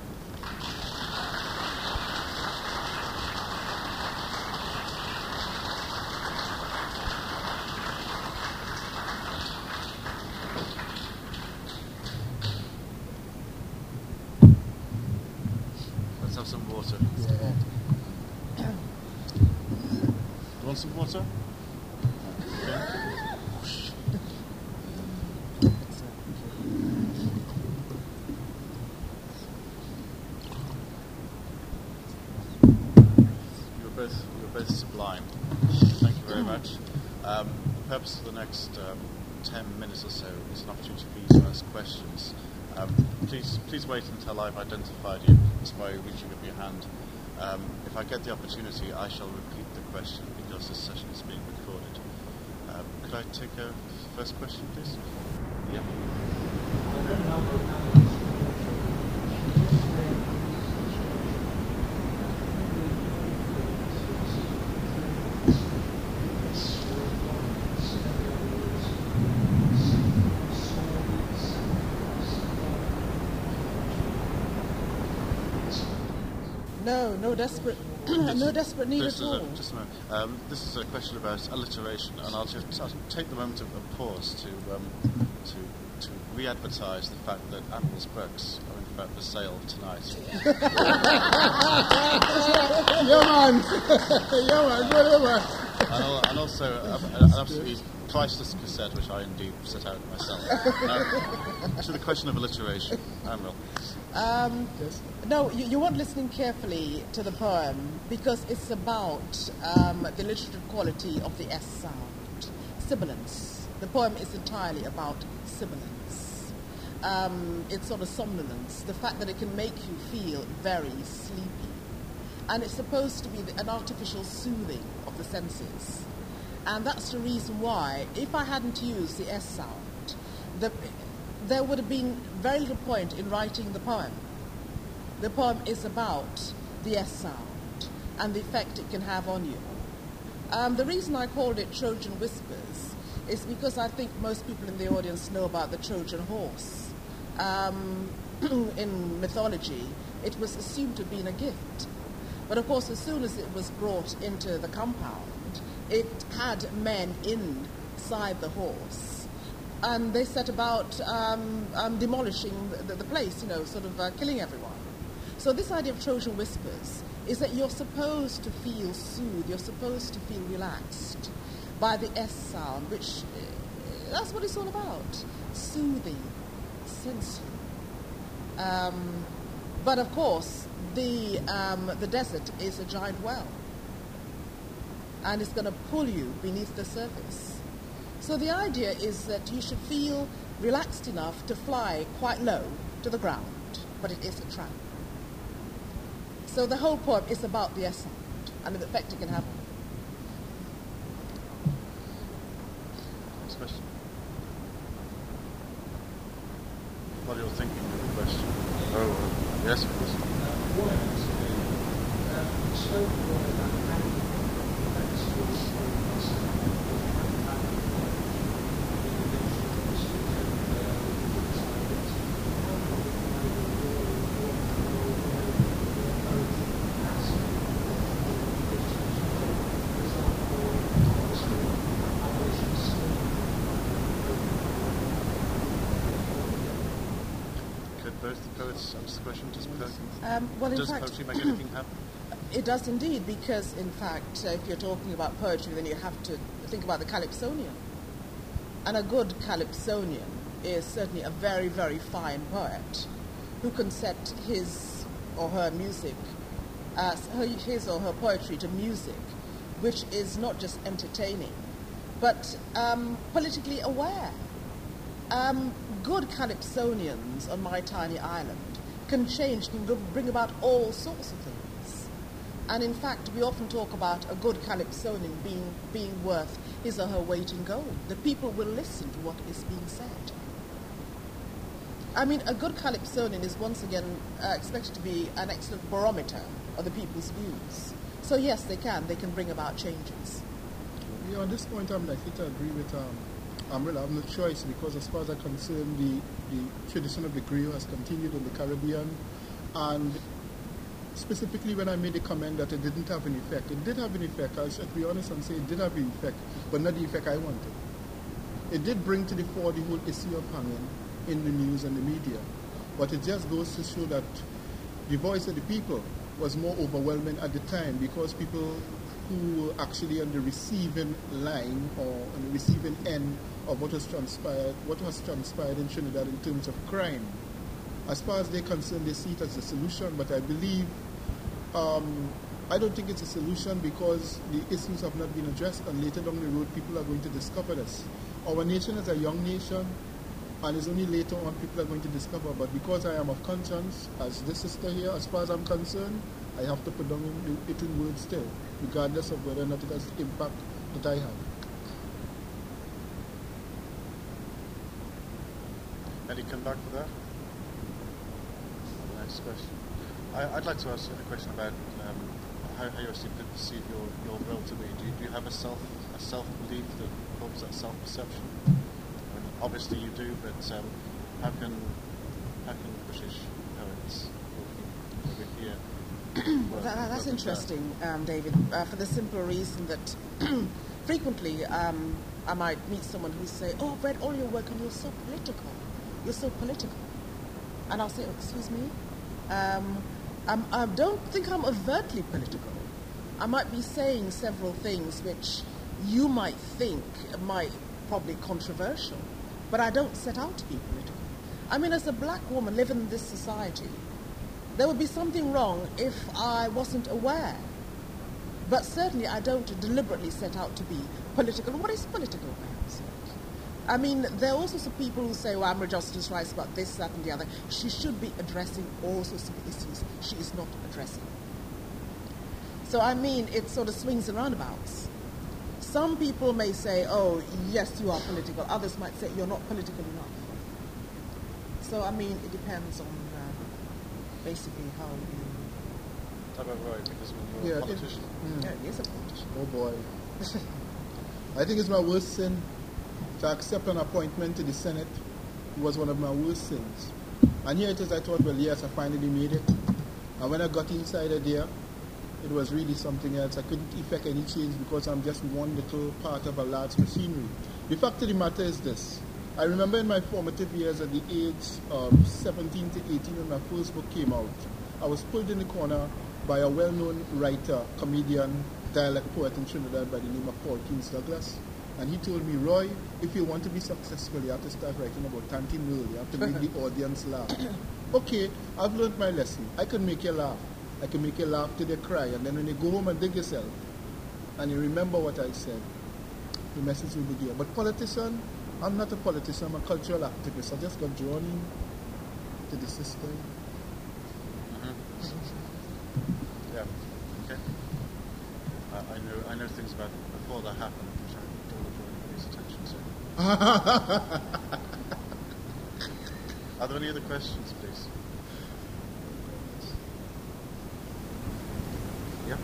A: Let's have some water.
D: Yeah.
A: You want some water? Yeah. were both sublime. Thank you very much. The purpose of the next 10 minutes or so is an opportunity for you to ask questions. Please wait until I've identified you just by reaching up your hand. If I get the opportunity, I shall repeat the question because this session is being recorded. Could I take a first question, please? Yeah.
E: No desperate, no desperate need at all.
A: Just a moment. This is a question about alliteration, and I'll take the moment of pause to re-advertise the fact that Ambrose books are in fact for sale tonight.
D: Whatever.
A: And also an absolutely priceless cassette, which I indeed set out myself. To the question of alliteration, Amril.
D: Yes.
E: No, you weren't listening carefully to the poem because it's about the literative quality of the S sound, sibilance. The poem is entirely about sibilance. It's sort of somnolence, the fact that it can make you feel very sleepy. And it's supposed to be an artificial soothing of the senses. And that's the reason why, if I hadn't used the S sound, there would have been very little point in writing the poem. The poem is about the S sound and the effect it can have on you. The reason I called it Trojan Whispers is because I think most people in the audience know about the Trojan horse. In mythology, it was assumed to have been a gift. But of course, as soon as it was brought into the compound, it had men inside the horse. And they set about demolishing the place, sort of killing everyone. So this idea of Trojan Whispers is that you're supposed to feel soothed, you're supposed to feel relaxed by the S sound, which, that's what it's all about. Soothing, sensory. But of course, the desert is a giant well. And it's going to pull you beneath the surface. So the idea is that you should feel relaxed enough to fly quite low to the ground, but it is a trap. So the whole poem is about the S sound and the effect it can have on you.
A: Next question. What you're thinking of the question? Oh, yes, of course. Both the poets answer the question. Does poetry make anything happen?
E: It does indeed, because in fact, if you're talking about poetry, then you have to think about the calypsonian. And a good calypsonian is certainly a very, very fine poet who can set his or her music, his or her poetry to music, which is not just entertaining, but politically aware. Good calypsonians on my tiny island can bring about all sorts of things. And in fact, we often talk about a good calypsonian being worth his or her weight in gold. The people will listen to what is being said. I mean, a good calypsonian is once again expected to be an excellent barometer of the people's views. So yes, they can bring about changes.
D: Yeah, on this point, I'm likely to agree with Amril. I have no choice, because as far as I'm concerned, the tradition of the griot has continued in the Caribbean, and specifically when I made the comment that it didn't have an effect, it did have an effect. I should be honest and say it did have an effect, but not the effect I wanted. It did bring to the fore the whole issue of hanging in the news and the media, but it just goes to show that the voice of the people was more overwhelming at the time, because people who were actually on the receiving line or on the receiving end of what has transpired in Trinidad in terms of crime. As far as they're concerned, they see it as a solution, but I believe I don't think it's a solution because the issues have not been addressed, and later down the road, people are going to discover this. Our nation is a young nation, and it's only later on people are going to discover. But because I am of conscience, as this sister here, as far as I'm concerned, I have to put down it in words still, regardless of whether or not it has the impact that I have.
F: Any comeback for that? Next question. I'd like to ask a question about how you actually perceive your will to be. Do you have a self belief that causes that self perception? I mean, obviously you do, but how can British poets over here?
E: That's interesting, David, for the simple reason that frequently I might meet someone who say, "Oh, I've read all your work and you're so political. You're so political." And I'll say, "Oh, excuse me? I don't think I'm overtly political. I might be saying several things which you might think might probably controversial, but I don't set out to be political. I mean, as a black woman living in this society, there would be something wrong if I wasn't aware. But certainly I don't deliberately set out to be political. What is political, for heaven's sake? I mean, there are all sorts of people who say, well, I'm justice rights about this, that, and the other. She should be addressing all sorts of issues she is not addressing. So, I mean, it sort of swings and roundabouts. Some people may say, oh, yes, you are political. Others might say, you're not political enough. So, I mean, it depends on basically how you...
F: How about Roy? Because when you're a politician.
E: Yeah, he is a politician.
D: Oh, boy. I think it's my worst sin. To accept an appointment to the Senate was one of my worst sins. And here it is, I thought, well, yes, I finally made it. And when I got inside of there, it was really something else. I couldn't effect any change because I'm just one little part of a large machinery. The fact of the matter is this. I remember in my formative years at the age of 17 to 18 when my first book came out, I was pulled in the corner by a well-known writer, comedian, dialect poet in Trinidad by the name of Paul Keynes Douglas. And he told me, Roy, if you want to be successful, you have to start writing about Tanti Mill. You have to make the audience laugh. Okay, I've learned my lesson. I can make you laugh. I can make you laugh till they cry. And then when you go home and dig yourself, and you remember what I said, the message will be there. But politician, I'm not a politician. I'm a cultural activist. I just got drawn in to the system.
F: Yeah. Okay. I know things about before that happened, which I don't want to draw anybody's attention to. Are there any other questions, please? Yeah.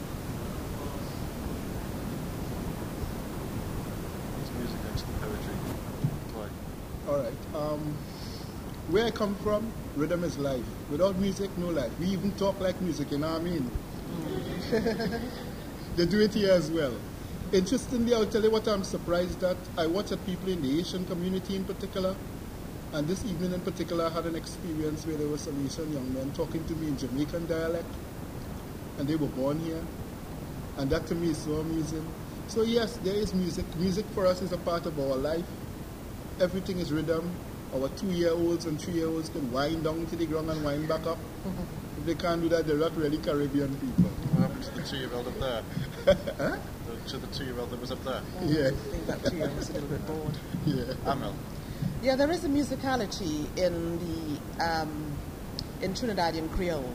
F: It's music next to poetry. Why?
D: All right. Where I come from, rhythm is life. Without music, no life. We even talk like music, you know what I mean? They do it here as well. Interestingly, I'll tell you what I'm surprised at. I watch at people in the Asian community in particular, and this evening in particular I had an experience where there were some Asian young men talking to me in Jamaican dialect, and they were born here, and that to me is so amusing. So yes, there is music. Music for us is a part of our life. Everything is rhythm. Our 2-year-olds and 3-year-olds can wind down to the ground and wind back up. If they can't do that, they're not really Caribbean people.
F: What happened to the 2-year-old up there?
D: Huh?
F: To the 2-year-old that was up there?
D: Yeah.
E: I think that 2-year-old was a little bit bored.
D: Yeah.
F: Amel.
E: Yeah, there is a musicality in Trinidadian Creole.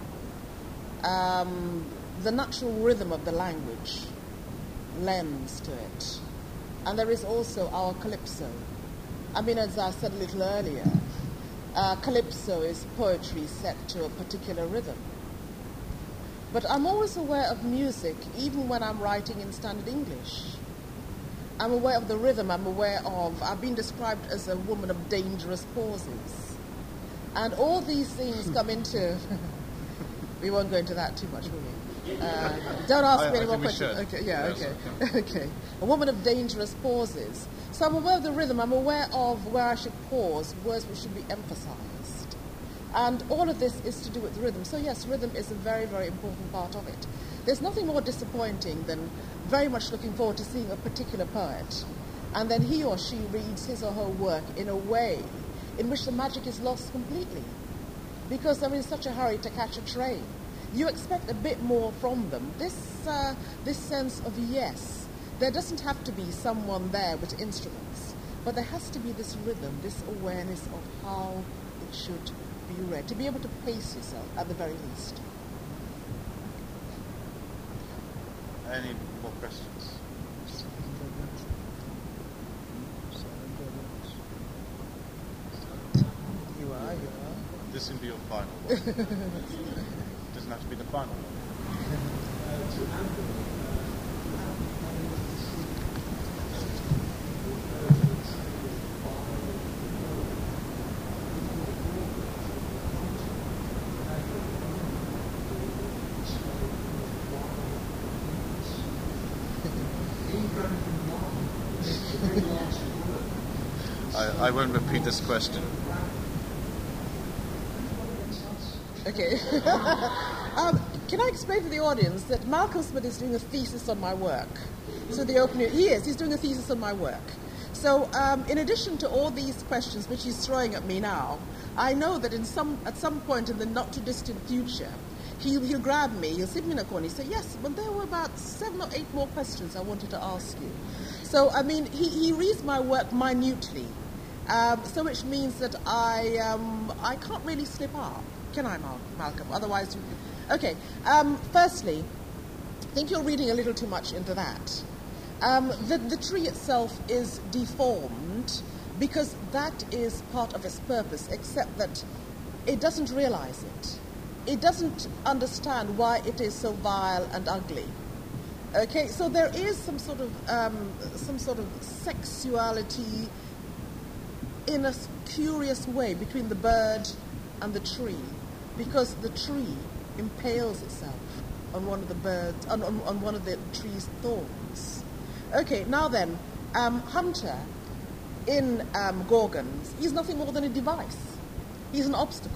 E: The natural rhythm of the language lends to it. And there is also our calypso. I mean, as I said a little earlier, calypso is poetry set to a particular rhythm. But I'm always aware of music, even when I'm writing in standard English. I'm aware of the rhythm. I've been described as a woman of dangerous pauses. And all these things come into... We won't go into that too much, will we? Don't ask me any more questions. Okay, yeah, okay. Okay. A woman of dangerous pauses. So I'm aware of the rhythm. I'm aware of where I should pause, words which should be emphasized. And all of this is to do with the rhythm. So yes, rhythm is a very, very important part of it. There's nothing more disappointing than very much looking forward to seeing a particular poet, and then he or she reads his or her work in a way in which the magic is lost completely, because they're in such a hurry to catch a train. you expect a bit more from them. This sense of yes, there doesn't have to be someone there with instruments, but there has to be this rhythm, this awareness of how it should be read, to be able to pace yourself at the very least.
F: Any more questions?
E: You are.
F: This will be your final one. Doesn't have to be the final one. I won't repeat this question.
E: Okay. Can I explain to the audience that Malcolm Smith is doing a thesis on my work? So he's doing a thesis on my work. So in addition to all these questions which he's throwing at me now, I know that at some point in the not too distant future, he'll grab me, he'll sit me in a corner, he'll say, yes, but there were about 7 or 8 more questions I wanted to ask you. So, I mean, he reads my work minutely, so which means that I can't really slip up. Can I, Malcolm? Otherwise, okay. Firstly, I think you're reading a little too much into that. The tree itself is deformed because that is part of its purpose, except that it doesn't realize it. It doesn't understand why it is so vile and ugly. Okay, so there is some sort of sexuality in a curious way between the bird and the tree, because the tree impales itself on one of the birds, on one of the tree's thorns. Okay, now then, Hunter in Gorgons, he's nothing more than a device. He's an obstacle.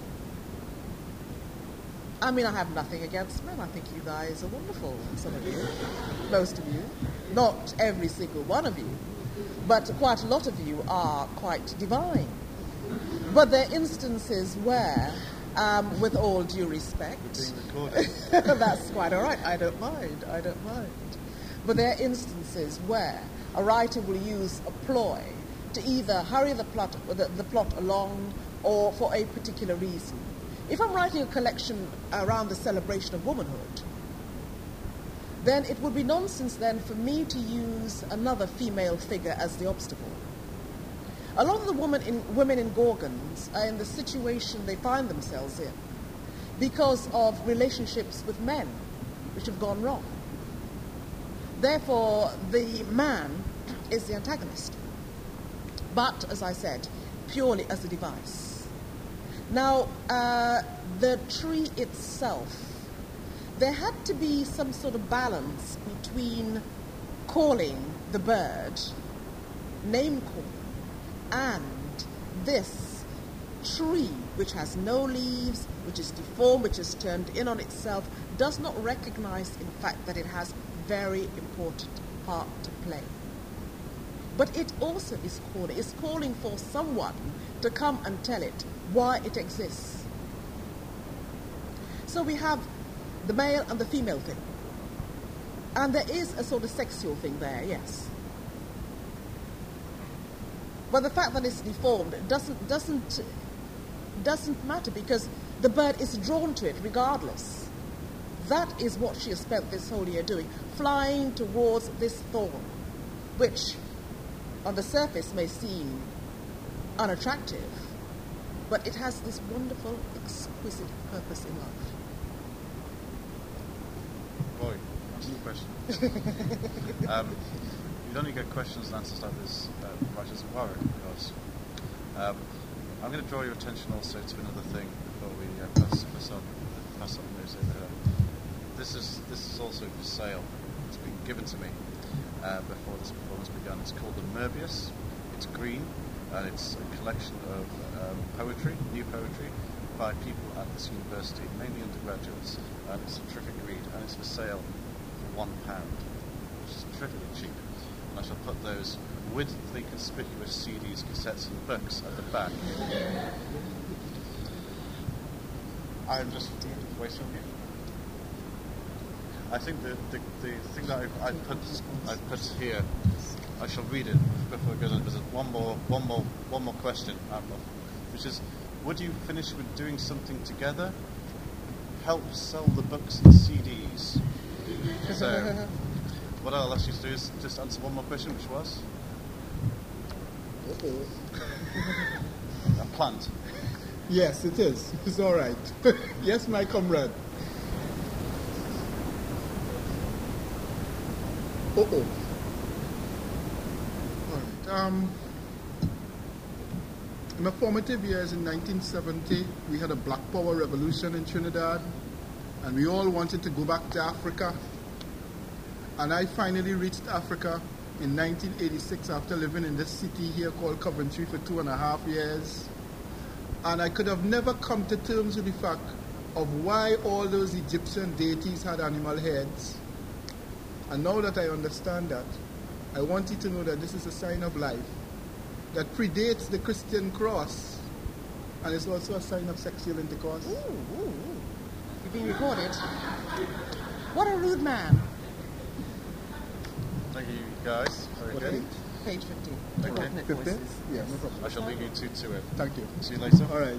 E: I mean, I have nothing against men. I think you guys are wonderful, some of you, most of you. Not every single one of you, but quite a lot of you are quite divine. But there are instances where, with all due respect, that's quite all right. I don't mind. But there are instances where a writer will use a ploy to either hurry the plot along or for a particular reason. If I'm writing a collection around the celebration of womanhood, then it would be nonsense then for me to use another female figure as the obstacle. A lot of the women in Gorgons are in the situation they find themselves in because of relationships with men which have gone wrong. Therefore, the man is the antagonist. But, as I said, purely as a device. Now, the tree itself, there had to be some sort of balance between calling the bird, name calling, and this tree, which has no leaves, which is deformed, which is turned in on itself, does not recognize, in fact, that it has very important part to play. But it also is calling for someone to come and tell it why it exists. So we have the male and the female thing. And there is a sort of sexual thing there, yes. But the fact that it's deformed doesn't matter, because the bird is drawn to it regardless. That is what she has spent this whole year doing, flying towards this thorn, which on the surface may seem unattractive, but it has this wonderful, exquisite purpose in life.
F: Roy, answer the question. You only get questions and answers like this writers of Warwick, because I'm going to draw your attention also to another thing before we pass on the news over here. This is also for sale. It's been given to me before this performance began. It's called the Merbius. It's green, and it's a collection of poetry, new poetry, by people at this university, mainly undergraduates. And it's a terrific read, and it's for sale for £1, which is terrifically cheap. And I shall put those with the conspicuous CDs, cassettes, and books at the back. I'm just waiting on you. I think the thing that I put here, I shall read it before it goes on. There's one more question, Admiral, which is: would you finish with doing something together? Help sell the books and CDs. So, what I'll ask you to do is just answer one more question, which was a plant.
D: Yes, it is. It's all right. Yes, my comrade. All right. In my formative years in 1970, we had a Black Power revolution in Trinidad, and we all wanted to go back to Africa. And I finally reached Africa in 1986 after living in this city here called Coventry for 2.5 years. And I could have never come to terms with the fact of why all those Egyptian deities had animal heads. And now that I understand that, I want you to know that this is a sign of life that predates the Christian cross, and it's also a sign of sexual intercourse.
E: Ooh. You're being recorded. What a rude man.
F: Thank you, guys. Very good.
E: Page 15.
F: Okay.
D: 15? Yeah, no problem.
F: I shall leave you two to it.
D: Thank you.
F: See you later.
D: All right.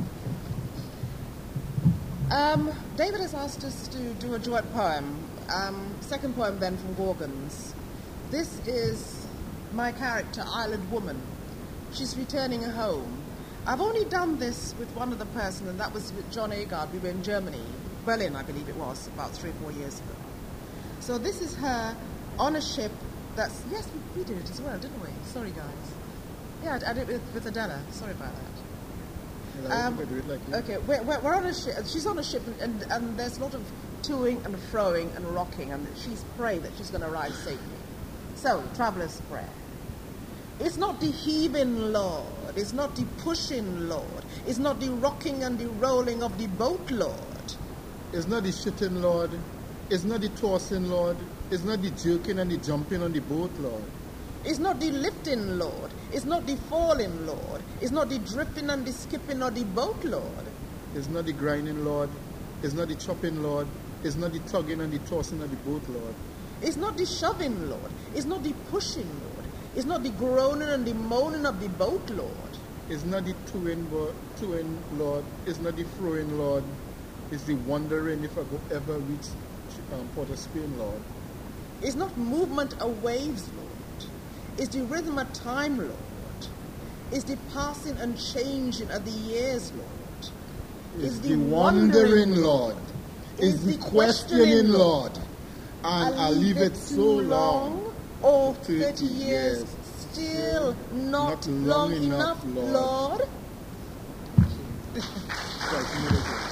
E: David has asked us to do a duet poem. Second poem then from Gorgons. This is my character, Island Woman. She's returning home. I've only done this with one other person, and that was with John Agard. We were in Germany, Berlin, I believe it was, about 3 or 4 years ago. So this is her on a ship that's, yes, we did it as well, didn't we? Sorry, guys. Yeah, I did it with Adela. Sorry about that. Okay, we're on a ship. She's on a ship, and there's a lot of toing and froing and rocking, and she's praying that she's going to arrive safely. So, traveller's prayer. It's not the heaving, Lord. It's not the pushing, Lord. It's not the rocking and the rolling of the boat, Lord.
D: It's not the shitting, Lord. It's not the tossing, Lord. It's not the jerking and the jumping on the boat, Lord.
E: It's not the lifting, Lord. It's not the falling, Lord. It's not the drifting and the skipping of the boat, Lord.
D: It's not the grinding, Lord. It's not the chopping, Lord. It's not the tugging and the tossing of the boat, Lord.
E: It's not the shoving, Lord. It's not the pushing, Lord. It's not the groaning and the moaning of the boat, Lord.
D: It's not the toing, Lord. It's not the throwing, Lord. It's the wondering if I go ever reach Port of Spain, Lord.
E: It's not movement of waves, Lord. It's the rhythm of time, Lord. It's the passing and changing of the years, Lord.
D: It's the wondering, Lord. It's the questioning, Lord. And I'll leave it so long.
E: Oh, 30 years. Still not long enough, Lord.
D: Right,